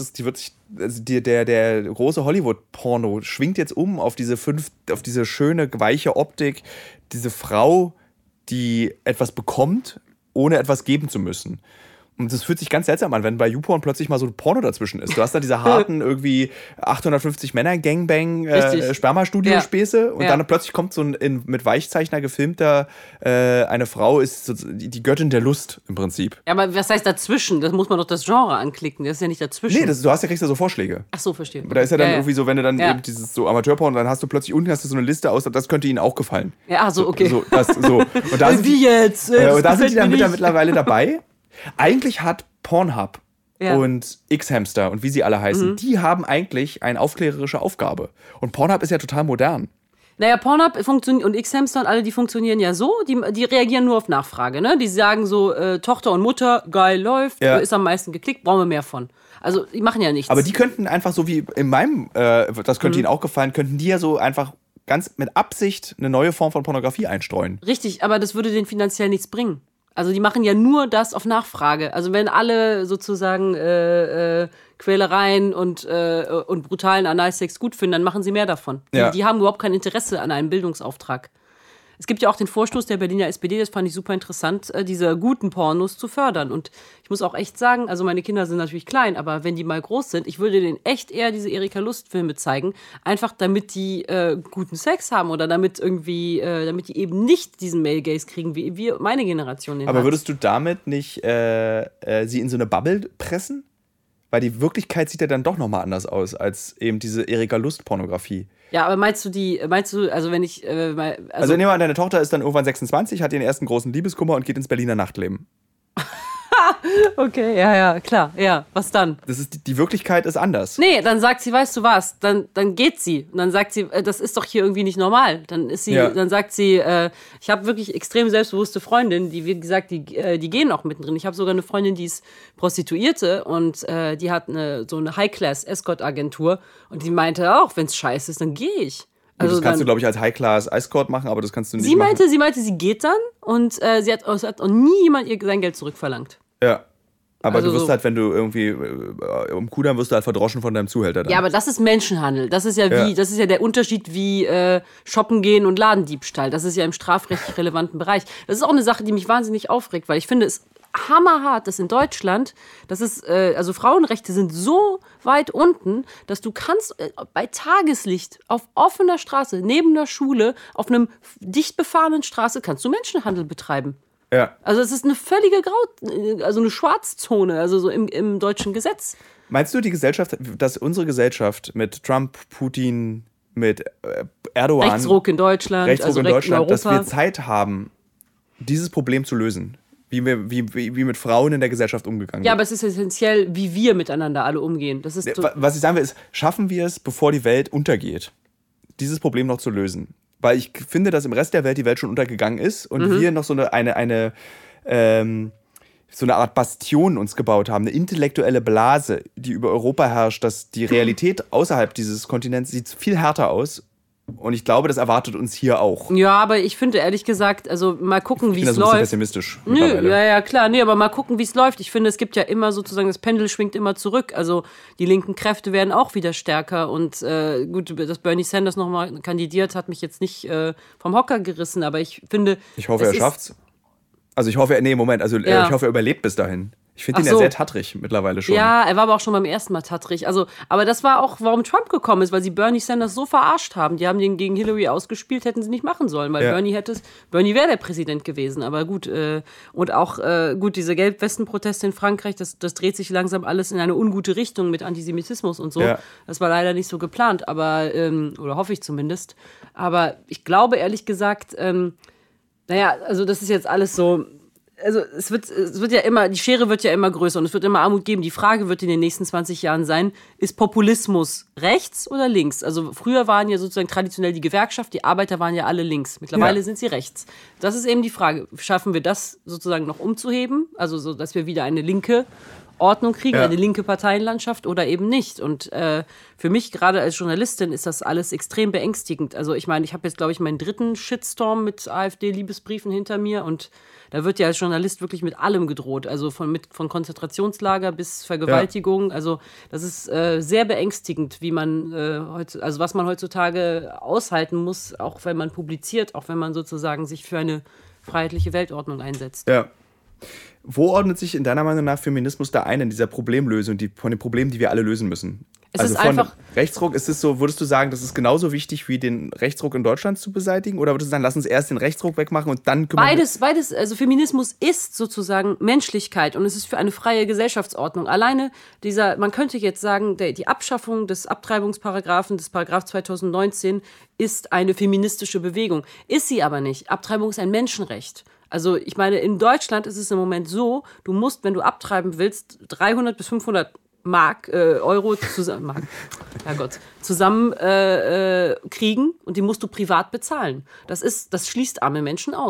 der große Hollywood-Porno schwingt jetzt auf diese schöne, weiche Optik, diese Frau, die etwas bekommt, ohne etwas geben zu müssen. Und das fühlt sich ganz seltsam an, wenn bei YouPorn plötzlich mal so ein Porno dazwischen ist. Du hast da diese harten, irgendwie 850 Männer Gangbang Sperma-Studio-Späße und dann plötzlich kommt so ein mit Weichzeichner gefilmter eine Frau, ist so die Göttin der Lust im Prinzip. Ja, aber was heißt dazwischen? Das muss man doch das Genre anklicken, das ist ja nicht dazwischen. Nee, kriegst ja so Vorschläge. Ach so, verstehe. Da ist ja dann irgendwie so, wenn du dann eben dieses so Amateurporn, dann hast du plötzlich unten so eine Liste aus, das könnte ihnen auch gefallen. Ja, ach so, okay. Und da sind wie jetzt? Und da sind die dann mittlerweile dabei. Eigentlich hat Pornhub und X-Hamster und wie sie alle heißen, die haben eigentlich eine aufklärerische Aufgabe. Und Pornhub ist ja total modern. Naja, Pornhub funktioniert und X-Hamster und alle, die funktionieren ja so, die reagieren nur auf Nachfrage. Ne? Die sagen so, Tochter und Mutter, geil, läuft, ist am meisten geklickt, brauchen wir mehr von. Also, die machen ja nichts. Aber die könnten einfach so wie in meinem, das könnte ihnen auch gefallen, könnten die ja so einfach ganz mit Absicht eine neue Form von Pornografie einstreuen. Richtig, aber das würde denen finanziell nichts bringen. Also die machen ja nur das auf Nachfrage. Also wenn alle sozusagen Quälereien und brutalen Analsex gut finden, dann machen sie mehr davon. Ja. Die haben überhaupt kein Interesse an einem Bildungsauftrag. es gibt ja auch den Vorstoß der Berliner SPD, das fand ich super interessant, diese guten Pornos zu fördern. Und ich muss auch echt sagen, also meine Kinder sind natürlich klein, aber wenn die mal groß sind, ich würde denen echt eher diese Erika Lust-Filme zeigen, einfach damit die guten Sex haben oder damit irgendwie, damit die eben nicht diesen Male-Gaze kriegen, wie wir, meine Generation den Aber hat. würdest du damit nicht sie in so eine Bubble pressen? Weil die Wirklichkeit sieht ja dann doch nochmal anders aus als eben diese Erika Lust-Pornografie. Ja, aber meinst du, also wenn ich, Also nehmen wir an, deine Tochter ist dann irgendwann 26, hat ihren ersten großen Liebeskummer und geht ins Berliner Nachtleben. okay, ja, klar, ja, was dann? Das ist, die Wirklichkeit ist anders. Nee, dann sagt sie, weißt du was, dann geht sie. Und dann sagt sie, das ist doch hier irgendwie nicht normal. Dann sagt sie, ich habe wirklich extrem selbstbewusste Freundinnen, die, wie gesagt, die gehen auch mittendrin. Ich habe sogar eine Freundin, die ist Prostituierte und die hat so eine High-Class-Escort-Agentur und die meinte auch, wenn es scheiße ist, dann gehe ich. Also das kannst du, glaube ich, als High-Class-Escort machen, aber das kannst du nicht sie machen. Sie meinte, sie geht dann und sie hat auch nie jemand ihr sein Geld zurückverlangt. Ja. Aber also du wirst so. halt, wenn du irgendwie um Kudamm wirst du halt verdroschen von deinem Zuhälter dann. Ja, aber das ist Menschenhandel. Das ist ja das ist ja der Unterschied wie shoppen gehen und Ladendiebstahl. Das ist ja im strafrechtlich relevanten Bereich. Das ist auch eine Sache, die mich wahnsinnig aufregt, weil ich finde es hammerhart, dass in Deutschland, also Frauenrechte sind so weit unten, dass du kannst bei Tageslicht auf offener Straße, neben der Schule, auf einem dicht befahrenen Straße, kannst du Menschenhandel betreiben. Ja. Also es ist eine völlige also eine Schwarzzone, also so im deutschen Gesetz. Meinst du, die Gesellschaft, dass unsere Gesellschaft mit Trump, Putin, mit Erdogan, Rechtsruck in Deutschland, in Europa, dass wir Zeit haben, dieses Problem zu lösen? Wie mit Frauen in der Gesellschaft umgegangen wird. Ja, aber es ist essentiell, wie wir miteinander alle umgehen. Das ist was ich sagen will, ist, schaffen wir es, bevor die Welt untergeht, dieses Problem noch zu lösen? Weil ich finde, dass im Rest der Welt die Welt schon untergegangen ist und wir noch so eine Art Bastion uns gebaut haben, eine intellektuelle Blase, die über Europa herrscht, dass die Realität außerhalb dieses Kontinents sieht viel härter aus. Und ich glaube, das erwartet uns hier auch. Ja, aber ich finde ehrlich gesagt, also mal gucken, wie es läuft. Ich bin da so ein bisschen pessimistisch. Nö, ja, klar. Nee, aber mal gucken, wie es läuft. Ich finde, es gibt ja immer sozusagen, das Pendel schwingt immer zurück. Also die linken Kräfte werden auch wieder stärker. Und gut, dass Bernie Sanders nochmal kandidiert, hat mich jetzt nicht vom Hocker gerissen. Aber ich finde... Ich hoffe, er schafft's. Also ich hoffe, ich hoffe, er überlebt bis dahin. Ich finde ihn ja sehr tattrig mittlerweile schon. Ja, er war aber auch schon beim ersten Mal tattrig. Also, aber das war auch, warum Trump gekommen ist, weil sie Bernie Sanders so verarscht haben. Die haben den gegen Hillary ausgespielt, hätten sie nicht machen sollen, weil Bernie wäre der Präsident gewesen. Aber gut, und auch diese Gelbwesten-Proteste in Frankreich, das dreht sich langsam alles in eine ungute Richtung mit Antisemitismus und so. Ja. Das war leider nicht so geplant, aber, oder hoffe ich zumindest. Aber ich glaube ehrlich gesagt, also das ist jetzt alles so. Also es wird ja immer, die Schere wird ja immer größer und es wird immer Armut geben. Die Frage wird in den nächsten 20 Jahren sein, ist Populismus rechts oder links? Also früher waren ja sozusagen traditionell die Gewerkschaft, die Arbeiter waren ja alle links. Mittlerweile sind sie rechts. Das ist eben die Frage, schaffen wir das sozusagen noch umzuheben? Also so, dass wir wieder eine linke Ordnung kriegen, eine linke Parteienlandschaft oder eben nicht. Und für mich gerade als Journalistin ist das alles extrem beängstigend. Also ich meine, ich habe jetzt, glaube ich, meinen 3. Shitstorm mit AfD-Liebesbriefen hinter mir und da wird ja als Journalist wirklich mit allem gedroht. Also von Konzentrationslager bis Vergewaltigung. Ja. Also das ist sehr beängstigend, wie man was man heutzutage aushalten muss, auch wenn man publiziert, auch wenn man sozusagen sich für eine freiheitliche Weltordnung einsetzt. Ja. Wo ordnet sich in deiner Meinung nach Feminismus da ein in dieser Problemlösung, von den Problemen, die wir alle lösen müssen? Es ist einfach Rechtsruck, ist es so, würdest du sagen, das ist genauso wichtig wie den Rechtsruck in Deutschland zu beseitigen? Oder würdest du sagen, lass uns erst den Rechtsruck wegmachen und dann kümmern wir uns? Beides. Also Feminismus ist sozusagen Menschlichkeit und es ist für eine freie Gesellschaftsordnung. Alleine man könnte jetzt sagen, die Abschaffung des Abtreibungsparagraphen, des Paragraph 2019, ist eine feministische Bewegung. Ist sie aber nicht. Abtreibung ist ein Menschenrecht. Also ich meine, in Deutschland ist es im Moment so, du musst, wenn du abtreiben willst, 300 bis 500 Euro zusammen kriegen und die musst du privat bezahlen. Das schließt arme Menschen aus.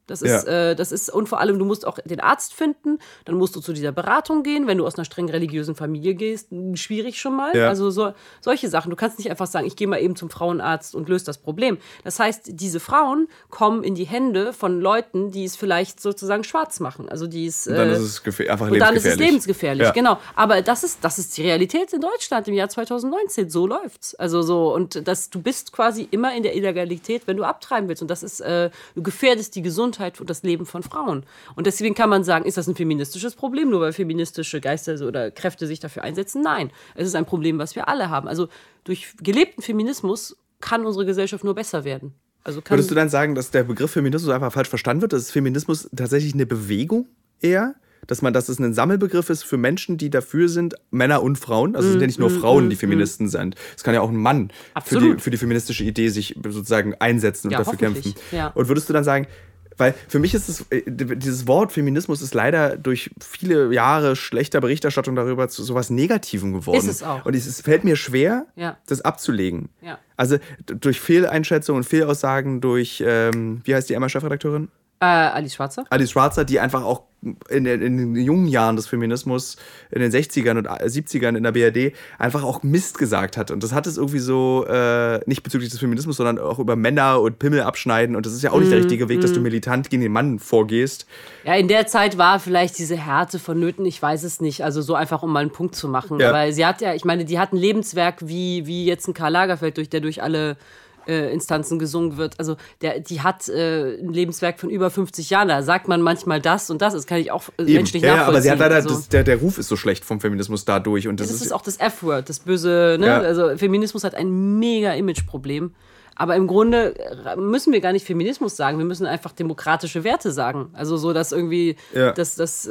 Das ist, und vor allem, du musst auch den Arzt finden, dann musst du zu dieser Beratung gehen. Wenn du aus einer streng religiösen Familie gehst, schwierig schon mal. Ja. Also solche Sachen. Du kannst nicht einfach sagen, ich gehe mal eben zum Frauenarzt und löse das Problem. Das heißt, diese Frauen kommen in die Hände von Leuten, die es vielleicht sozusagen schwarz machen. Also die es, und dann ist es einfach lebensgefährlich. Und dann ist es lebensgefährlich, Ja. genau. Aber das ist die Realität in Deutschland im Jahr 2019. So läuft's. Also so, und du bist quasi immer in der Illegalität, wenn du abtreiben willst. Und das ist, du gefährdest die Gesundheit und das Leben von Frauen. Und deswegen kann man sagen, ist das ein feministisches Problem, nur weil feministische Geister oder Kräfte sich dafür einsetzen? Nein, es ist ein Problem, was wir alle haben. Also durch gelebten Feminismus kann unsere Gesellschaft nur besser werden. Würdest du dann sagen, dass der Begriff Feminismus einfach falsch verstanden wird? Dass Feminismus tatsächlich eine Bewegung eher? Dass es ein Sammelbegriff ist für Menschen, die dafür sind, Männer und Frauen. Also es sind ja nicht nur Frauen, die Feministen sind. Es kann ja auch ein Mann für die feministische Idee sich sozusagen einsetzen und dafür kämpfen. Ja. Und würdest du dann sagen, weil für mich ist dieses Wort Feminismus ist leider durch viele Jahre schlechter Berichterstattung darüber zu sowas Negativem geworden. Ist es auch. Und es fällt mir schwer, das abzulegen. Ja. Also durch Fehleinschätzungen und Fehlaussagen durch, wie heißt die einmal Chefredakteurin? Alice Schwarzer. Alice Schwarzer, die einfach auch in den jungen Jahren des Feminismus, in den 60ern und 70ern in der BRD, einfach auch Mist gesagt hat. Und das hat es irgendwie so, nicht bezüglich des Feminismus, sondern auch über Männer und Pimmel abschneiden. Und das ist ja auch nicht der richtige Weg, dass du militant gegen den Mann vorgehst. Ja, in der Zeit war vielleicht diese Härte vonnöten, ich weiß es nicht. Also so einfach, um mal einen Punkt zu machen. Ja. Aber sie hat ja, ich meine, die hat ein Lebenswerk wie jetzt ein Karl Lagerfeld, der durch alle Instanzen gesungen wird. Also die hat ein Lebenswerk von über 50 Jahren. Da sagt man manchmal das und das. Das kann ich auch menschlich nachvollziehen. Ja, aber sie hat leider, der Ruf ist so schlecht vom Feminismus dadurch. Und das ist auch das F-Word, das böse, ne? Ja. Also Feminismus hat ein mega Imageproblem. Aber im Grunde müssen wir gar nicht Feminismus sagen, wir müssen einfach demokratische Werte sagen. Also so, dass irgendwie, dass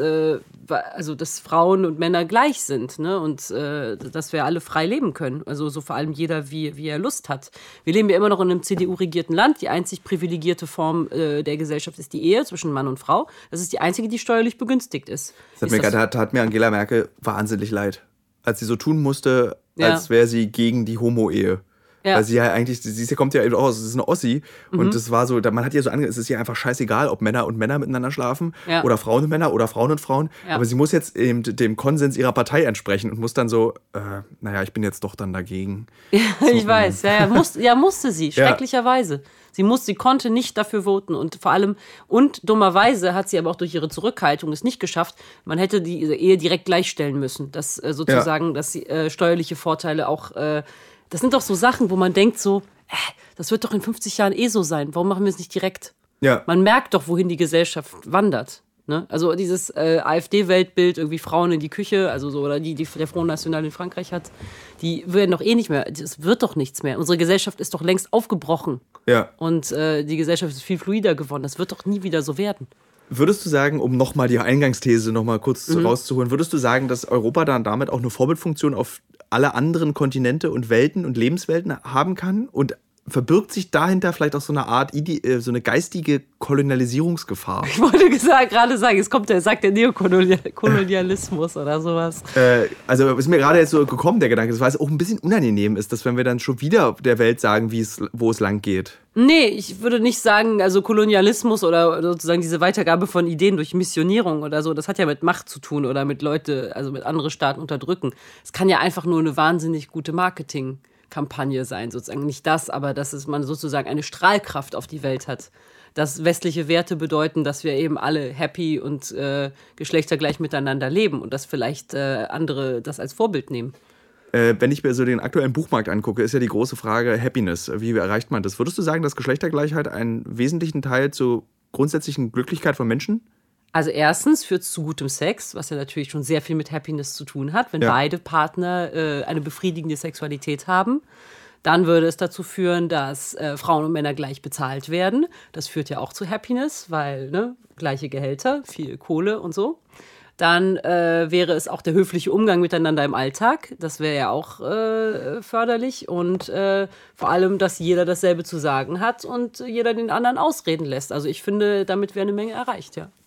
Frauen und Männer gleich sind, ne? Und dass wir alle frei leben können. Also so vor allem jeder, wie er Lust hat. Wir leben ja immer noch in einem CDU-regierten Land. Die einzig privilegierte Form der Gesellschaft ist die Ehe zwischen Mann und Frau. Das ist die einzige, die steuerlich begünstigt ist. Das hat mir Angela Merkel wahnsinnig leid. Als sie so tun musste, als wäre sie gegen die Homo-Ehe. Ja. Weil sie ja eigentlich, sie kommt ja eben aus, es ist eine Ossi. Und das war so, man hat ja so es ist ja einfach scheißegal, ob Männer und Männer miteinander schlafen oder Frauen und Männer oder Frauen und Frauen. Ja. Aber sie muss jetzt eben dem Konsens ihrer Partei entsprechen und muss dann so, ich bin jetzt doch dann dagegen. Ja, so, ich weiß, musste sie, schrecklicherweise. Sie konnte nicht dafür voten und vor allem, und dummerweise hat sie aber auch durch ihre Zurückhaltung es nicht geschafft, man hätte die Ehe direkt gleichstellen müssen, dass sozusagen, dass sie steuerliche Vorteile auch, das sind doch so Sachen, wo man denkt so, das wird doch in 50 Jahren so sein, warum machen wir es nicht direkt? Ja. Man merkt doch, wohin die Gesellschaft wandert. Ne? Also dieses AfD-Weltbild, irgendwie Frauen in die Küche, also so, oder die der Front National in Frankreich hat, die werden doch nicht mehr, es wird doch nichts mehr. Unsere Gesellschaft ist doch längst aufgebrochen. Ja. Und die Gesellschaft ist viel fluider geworden. Das wird doch nie wieder so werden. Würdest du sagen, um nochmal die Eingangsthese nochmal kurz rauszuholen, würdest du sagen, dass Europa dann damit auch eine Vorbildfunktion auf alle anderen Kontinente und Welten und Lebenswelten haben kann? Und verbirgt sich dahinter vielleicht auch so eine Art, so eine geistige Kolonialisierungsgefahr? Ich wollte gerade sagen, sagt der Neokolonialismus oder sowas. Also ist mir gerade jetzt so gekommen, der Gedanke, weil es auch ein bisschen unangenehm ist, dass wenn wir dann schon wieder der Welt sagen, wo es lang geht. Nee, ich würde nicht sagen, also Kolonialismus oder sozusagen diese Weitergabe von Ideen durch Missionierung oder so, das hat ja mit Macht zu tun oder mit mit andere Staaten unterdrücken. Es kann ja einfach nur eine wahnsinnig gute Marketingkampagne sein, sozusagen. Nicht das, aber dass man sozusagen eine Strahlkraft auf die Welt hat. Dass westliche Werte bedeuten, dass wir eben alle happy und geschlechtergleich miteinander leben und dass vielleicht andere das als Vorbild nehmen. Wenn ich mir so den aktuellen Buchmarkt angucke, ist ja die große Frage Happiness. Wie erreicht man das? Würdest du sagen, dass Geschlechtergleichheit einen wesentlichen Teil zur grundsätzlichen Glücklichkeit von Menschen? Also erstens führt es zu gutem Sex, was ja natürlich schon sehr viel mit Happiness zu tun hat, wenn beide Partner eine befriedigende Sexualität haben. Dann würde es dazu führen, dass Frauen und Männer gleich bezahlt werden. Das führt ja auch zu Happiness, weil gleiche Gehälter, viel Kohle und so. Dann wäre es auch der höfliche Umgang miteinander im Alltag. Das wäre ja auch förderlich. Und vor allem, dass jeder dasselbe zu sagen hat und jeder den anderen ausreden lässt. Also ich finde, damit wäre eine Menge erreicht, ja.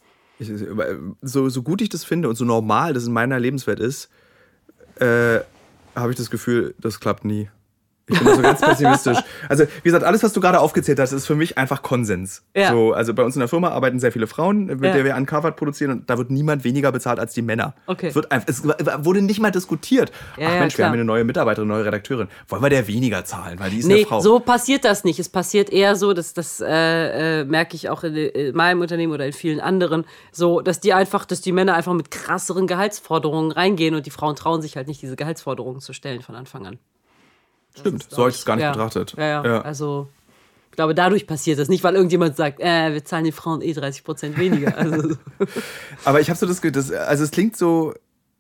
So gut ich das finde und so normal das in meiner Lebenswelt ist, habe ich das Gefühl, das klappt nie. Ich bin da so ganz pessimistisch. Also, wie gesagt, alles, was du gerade aufgezählt hast, ist für mich einfach Konsens. Ja. So, also bei uns in der Firma arbeiten sehr viele Frauen, mit der wir Uncovered produzieren und da wird niemand weniger bezahlt als die Männer. Okay. Es wurde nicht mal diskutiert. Ja, Ach Mensch, wir klar. haben hier eine neue Mitarbeiterin, eine neue Redakteurin. Wollen wir der weniger zahlen, weil die ist eine Frau. So passiert das nicht. Es passiert eher so, dass das merke ich auch in meinem Unternehmen oder in vielen anderen, so, dass die Männer einfach mit krasseren Gehaltsforderungen reingehen und die Frauen trauen sich halt nicht, diese Gehaltsforderungen zu stellen von Anfang an. Stimmt, so habe ich es gar nicht betrachtet. Ja. Also, ich glaube, dadurch passiert das nicht, weil irgendjemand sagt, wir zahlen den Frauen 30% weniger. Also. Aber ich habe so also es klingt so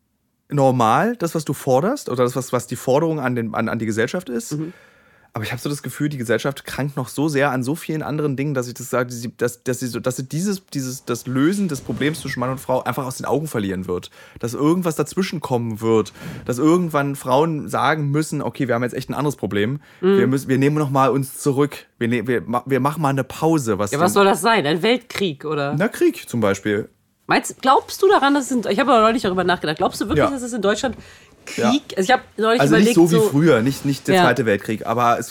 normal, das, was du forderst, oder das, was die Forderung an die Gesellschaft ist. Mhm. Aber ich habe so das Gefühl, die Gesellschaft krankt noch so sehr an so vielen anderen Dingen, dass ich das sage, dass sie das Lösen des Problems zwischen Mann und Frau einfach aus den Augen verlieren wird. Dass irgendwas dazwischen kommen wird. Dass irgendwann Frauen sagen müssen, okay, wir haben jetzt echt ein anderes Problem. Mhm. Wir nehmen noch mal uns zurück. Wir machen mal eine Pause. Was soll das sein? Ein Weltkrieg, oder? Na, Krieg zum Beispiel. Glaubst du daran, dass ich habe aber neulich darüber nachgedacht, glaubst du wirklich, dass es in Deutschland Krieg? Ja. Also ich habe neulich überlegt, nicht so wie früher, nicht der Zweite Weltkrieg, aber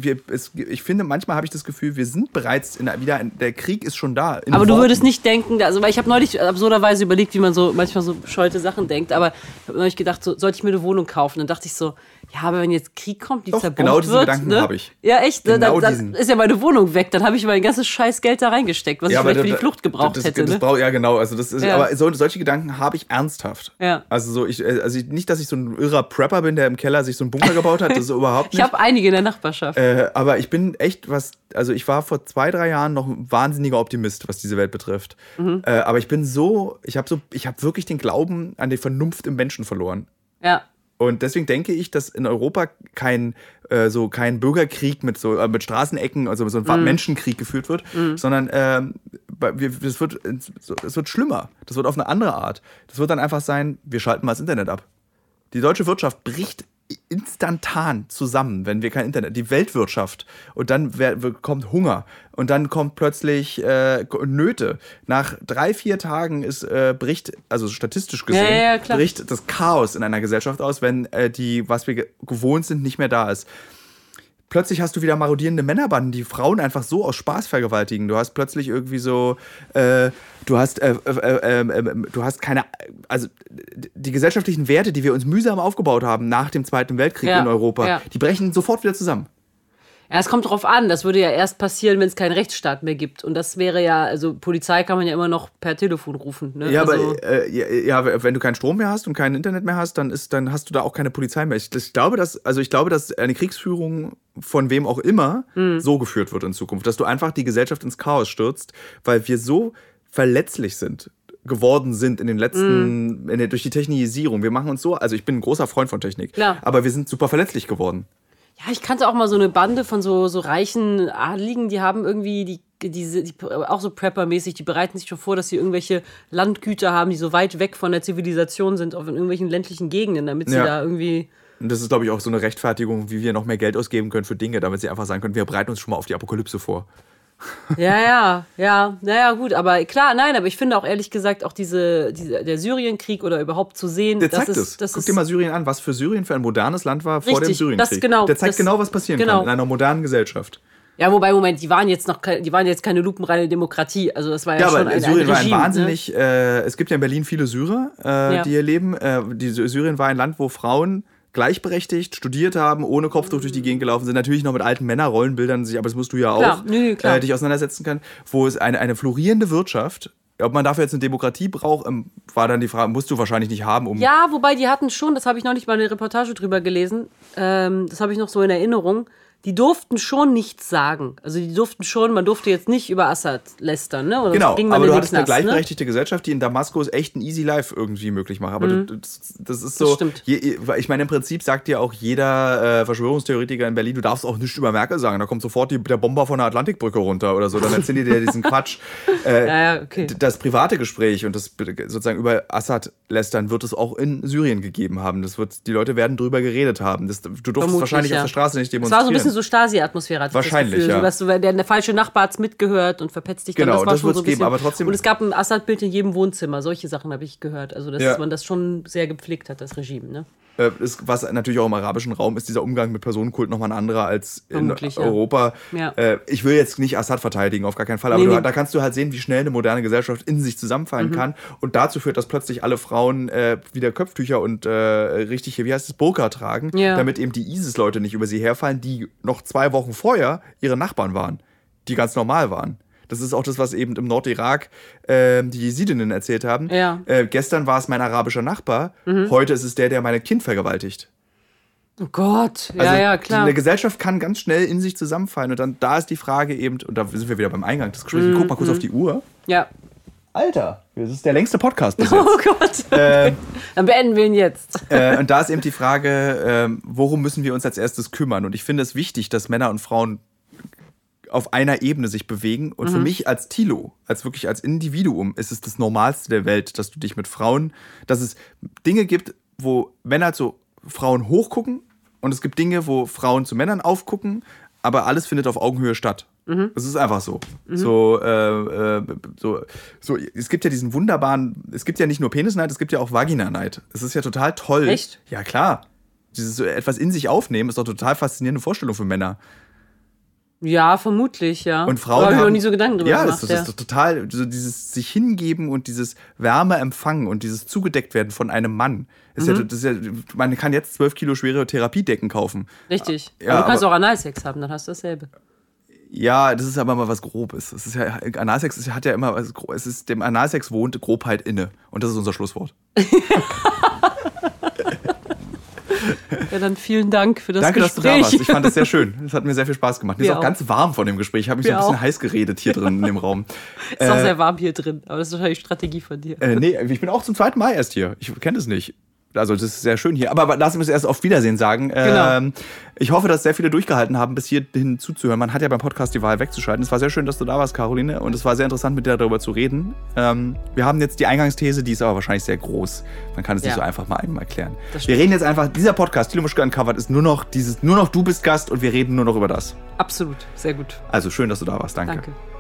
ich finde, manchmal habe ich das Gefühl, wir sind bereits der Krieg ist schon da. Aber du würdest nicht denken, also weil ich habe neulich absurderweise überlegt, wie man so manchmal so bescheuerte Sachen denkt, aber ich habe neulich gedacht, so, sollte ich mir eine Wohnung kaufen? Dann dachte ich so, ja, aber wenn jetzt Krieg kommt, die zerbombt genau diesen wird, Gedanken habe ich. Ja, echt, dann ist ja meine Wohnung weg, dann habe ich mein ganzes scheiß Geld da reingesteckt, was ich vielleicht für die Flucht gebraucht hätte. Ja, genau, also das ist, aber solche Gedanken habe ich ernsthaft. Ja. Also nicht, dass ich so ein irrer Prepper bin, der im Keller sich so einen Bunker gebaut hat, das ist überhaupt nicht. Ich habe einige in der Nachbarschaft. Aber ich bin echt ich war vor 2-3 Jahren noch ein wahnsinniger Optimist, was diese Welt betrifft. Mhm. Aber ich habe wirklich den Glauben an die Vernunft im Menschen verloren. Ja. Und deswegen denke ich, dass in Europa kein Bürgerkrieg mit Straßenecken, also so ein Menschenkrieg geführt wird, sondern es wird schlimmer. Das wird auf eine andere Art. Das wird dann einfach sein, wir schalten mal das Internet ab. Die deutsche Wirtschaft bricht instantan zusammen, wenn wir kein Internet, die Weltwirtschaft, und dann kommt Hunger und dann kommt plötzlich Nöte. Nach 3-4 Tagen bricht, also statistisch gesehen, bricht das Chaos in einer Gesellschaft aus, wenn was wir gewohnt sind, nicht mehr da ist. Plötzlich hast du wieder marodierende Männerbanden, die Frauen einfach so aus Spaß vergewaltigen. Du hast plötzlich irgendwie so, du hast keine, also die gesellschaftlichen Werte, die wir uns mühsam aufgebaut haben nach dem Zweiten Weltkrieg in Europa, die brechen sofort wieder zusammen. Ja, es kommt drauf an. Das würde ja erst passieren, wenn es keinen Rechtsstaat mehr gibt. Und das wäre ja, also Polizei kann man ja immer noch per Telefon rufen. Ne? Ja, also, aber wenn du keinen Strom mehr hast und kein Internet mehr hast, dann hast du da auch keine Polizei mehr. Ich glaube, dass eine Kriegsführung von wem auch immer so geführt wird in Zukunft, dass du einfach die Gesellschaft ins Chaos stürzt, weil wir so verletzlich geworden sind in den letzten, durch die Technisierung. Wir machen uns so, also ich bin ein großer Freund von Technik, aber wir sind super verletzlich geworden. Ja, ich kannte auch mal so eine Bande von so reichen Adligen, die haben irgendwie die auch so Prepper-mäßig, die bereiten sich schon vor, dass sie irgendwelche Landgüter haben, die so weit weg von der Zivilisation sind, in irgendwelchen ländlichen Gegenden, damit sie da irgendwie... Und das ist, glaube ich, auch so eine Rechtfertigung, wie wir noch mehr Geld ausgeben können für Dinge, damit sie einfach sagen können, wir bereiten uns schon mal auf die Apokalypse vor. Ja, naja, gut, aber klar, nein, aber ich finde auch ehrlich gesagt, auch der Syrienkrieg oder überhaupt zu sehen, der zeigt es. Guck dir mal Syrien an, was für Syrien für ein modernes Land war vor dem Syrienkrieg. Der zeigt genau, was passieren kann in einer modernen Gesellschaft. Ja, wobei, Moment, die waren jetzt keine lupenreine Demokratie, also das war ja schon ein Syrien Regime, war wahnsinnig, es gibt ja in Berlin viele Syrer, die hier leben. Syrien war ein Land, wo Frauen gleichberechtigt studiert haben, ohne Kopftuch durch die Gegend gelaufen sind, natürlich noch mit alten Männerrollenbildern, aber das musst du ja auch, dich auseinandersetzen können, wo es eine florierende Wirtschaft, ob man dafür jetzt eine Demokratie braucht, war dann die Frage, musst du wahrscheinlich nicht haben. Ja, wobei die hatten schon, das habe ich noch nicht mal eine Reportage drüber gelesen, das habe ich noch so in Erinnerung, die durften schon nichts sagen. Also man durfte jetzt nicht über Assad lästern, ne? Oder genau, aber du hattest eine gleichberechtigte Gesellschaft, die in Damaskus echt ein easy life irgendwie möglich macht. Aber das ist so, ich meine, im Prinzip sagt dir auch jeder Verschwörungstheoretiker in Berlin, du darfst auch nichts über Merkel sagen, da kommt sofort der Bomber von der Atlantikbrücke runter oder so, dann erzählen die dir diesen Quatsch. Das private Gespräch und das sozusagen über Assad lästern wird es auch in Syrien gegeben haben. Die Leute werden drüber geredet haben. Du durftest wahrscheinlich auf der Straße nicht demonstrieren. So Stasi-Atmosphäre hatte wahrscheinlich, ich das Gefühl. So, der falsche Nachbar hat's mitgehört und verpetzt dich dann. Genau, das war das schon so ein bisschen. Aber trotzdem. Und es gab ein Assad-Bild in jedem Wohnzimmer. Solche Sachen habe ich gehört. Also, dass man das schon sehr gepflegt hat, das Regime. Ne? Was natürlich auch im arabischen Raum ist, dieser Umgang mit Personenkult nochmal ein anderer als in Europa. Ja. Ich will jetzt nicht Assad verteidigen, auf gar keinen Fall, aber da kannst du halt sehen, wie schnell eine moderne Gesellschaft in sich zusammenfallen kann und dazu führt, dass plötzlich alle Frauen wieder Kopftücher und richtig, wie heißt es, Burka tragen, damit eben die ISIS-Leute nicht über sie herfallen, die noch 2 Wochen vorher ihre Nachbarn waren, die ganz normal waren. Das ist auch das, was eben im Nordirak die Jesidinnen erzählt haben. Ja. Gestern war es mein arabischer Nachbar, heute ist es der mein Kind vergewaltigt. Oh Gott, also, klar. Eine Gesellschaft kann ganz schnell in sich zusammenfallen und dann da ist die Frage eben, und da sind wir wieder beim Eingang des Gesprächs, guck mal kurz auf die Uhr. Ja. Alter, das ist der längste Podcast bis jetzt. Oh Gott, dann beenden wir ihn jetzt. Und da ist eben die Frage, worum müssen wir uns als erstes kümmern? Und ich finde es wichtig, dass Männer und Frauen auf einer Ebene sich bewegen. Und für mich als Thilo, als Individuum, ist es das Normalste der Welt, dass du dich mit Frauen, dass es Dinge gibt, wo Männer zu Frauen hochgucken und es gibt Dinge, wo Frauen zu Männern aufgucken, aber alles findet auf Augenhöhe statt. Es ist einfach so. So, es gibt ja diesen wunderbaren, es gibt ja nicht nur Penisneid, es gibt ja auch Vagina-Neid. Es ist ja total toll. Echt? Ja, klar. Dieses so etwas in sich aufnehmen ist doch eine total faszinierende Vorstellung für Männer. Ja, vermutlich, ja. Und Frauen habe ich haben mir nie so Gedanken drüber gemacht. Das ist doch total, so dieses sich hingeben und dieses Wärme empfangen und dieses zugedeckt werden von einem Mann. Man kann jetzt 12 Kilo schwere Therapiedecken kaufen. Richtig. Ja, aber du kannst auch Analsex haben, dann hast du dasselbe. Ja, das ist aber mal was Grobes. Es ist ja, Analsex hat ja immer was, dem Analsex wohnt Grobheit inne. Und das ist unser Schlusswort. Ja, dann vielen Dank für das Danke, Gespräch. Danke, dass du da warst. Ich fand das sehr schön. Es hat mir sehr viel Spaß gemacht. Mir ist auch auch ganz warm von dem Gespräch. Ich habe mich so ein bisschen heiß geredet hier drin in dem Raum. Ist auch sehr warm hier drin, aber das ist wahrscheinlich Strategie von dir. Nee, ich bin auch zum 2. Mal erst hier. Ich kenne das nicht. Also das ist sehr schön hier. Aber lass uns erst auf Wiedersehen sagen. Genau. Ich hoffe, dass sehr viele durchgehalten haben, bis hierhin zuzuhören. Man hat ja beim Podcast die Wahl wegzuschalten. Es war sehr schön, dass du da warst, Caroline. Und es war sehr interessant, mit dir darüber zu reden. Wir haben jetzt die Eingangsthese, die ist aber wahrscheinlich sehr groß. Man kann es nicht so einfach mal einmal erklären. Wir reden jetzt einfach, dieser Podcast, Thilo Mischke Uncovered, ist nur noch du bist Gast und wir reden nur noch über das. Absolut, sehr gut. Also schön, dass du da warst. Danke. Danke.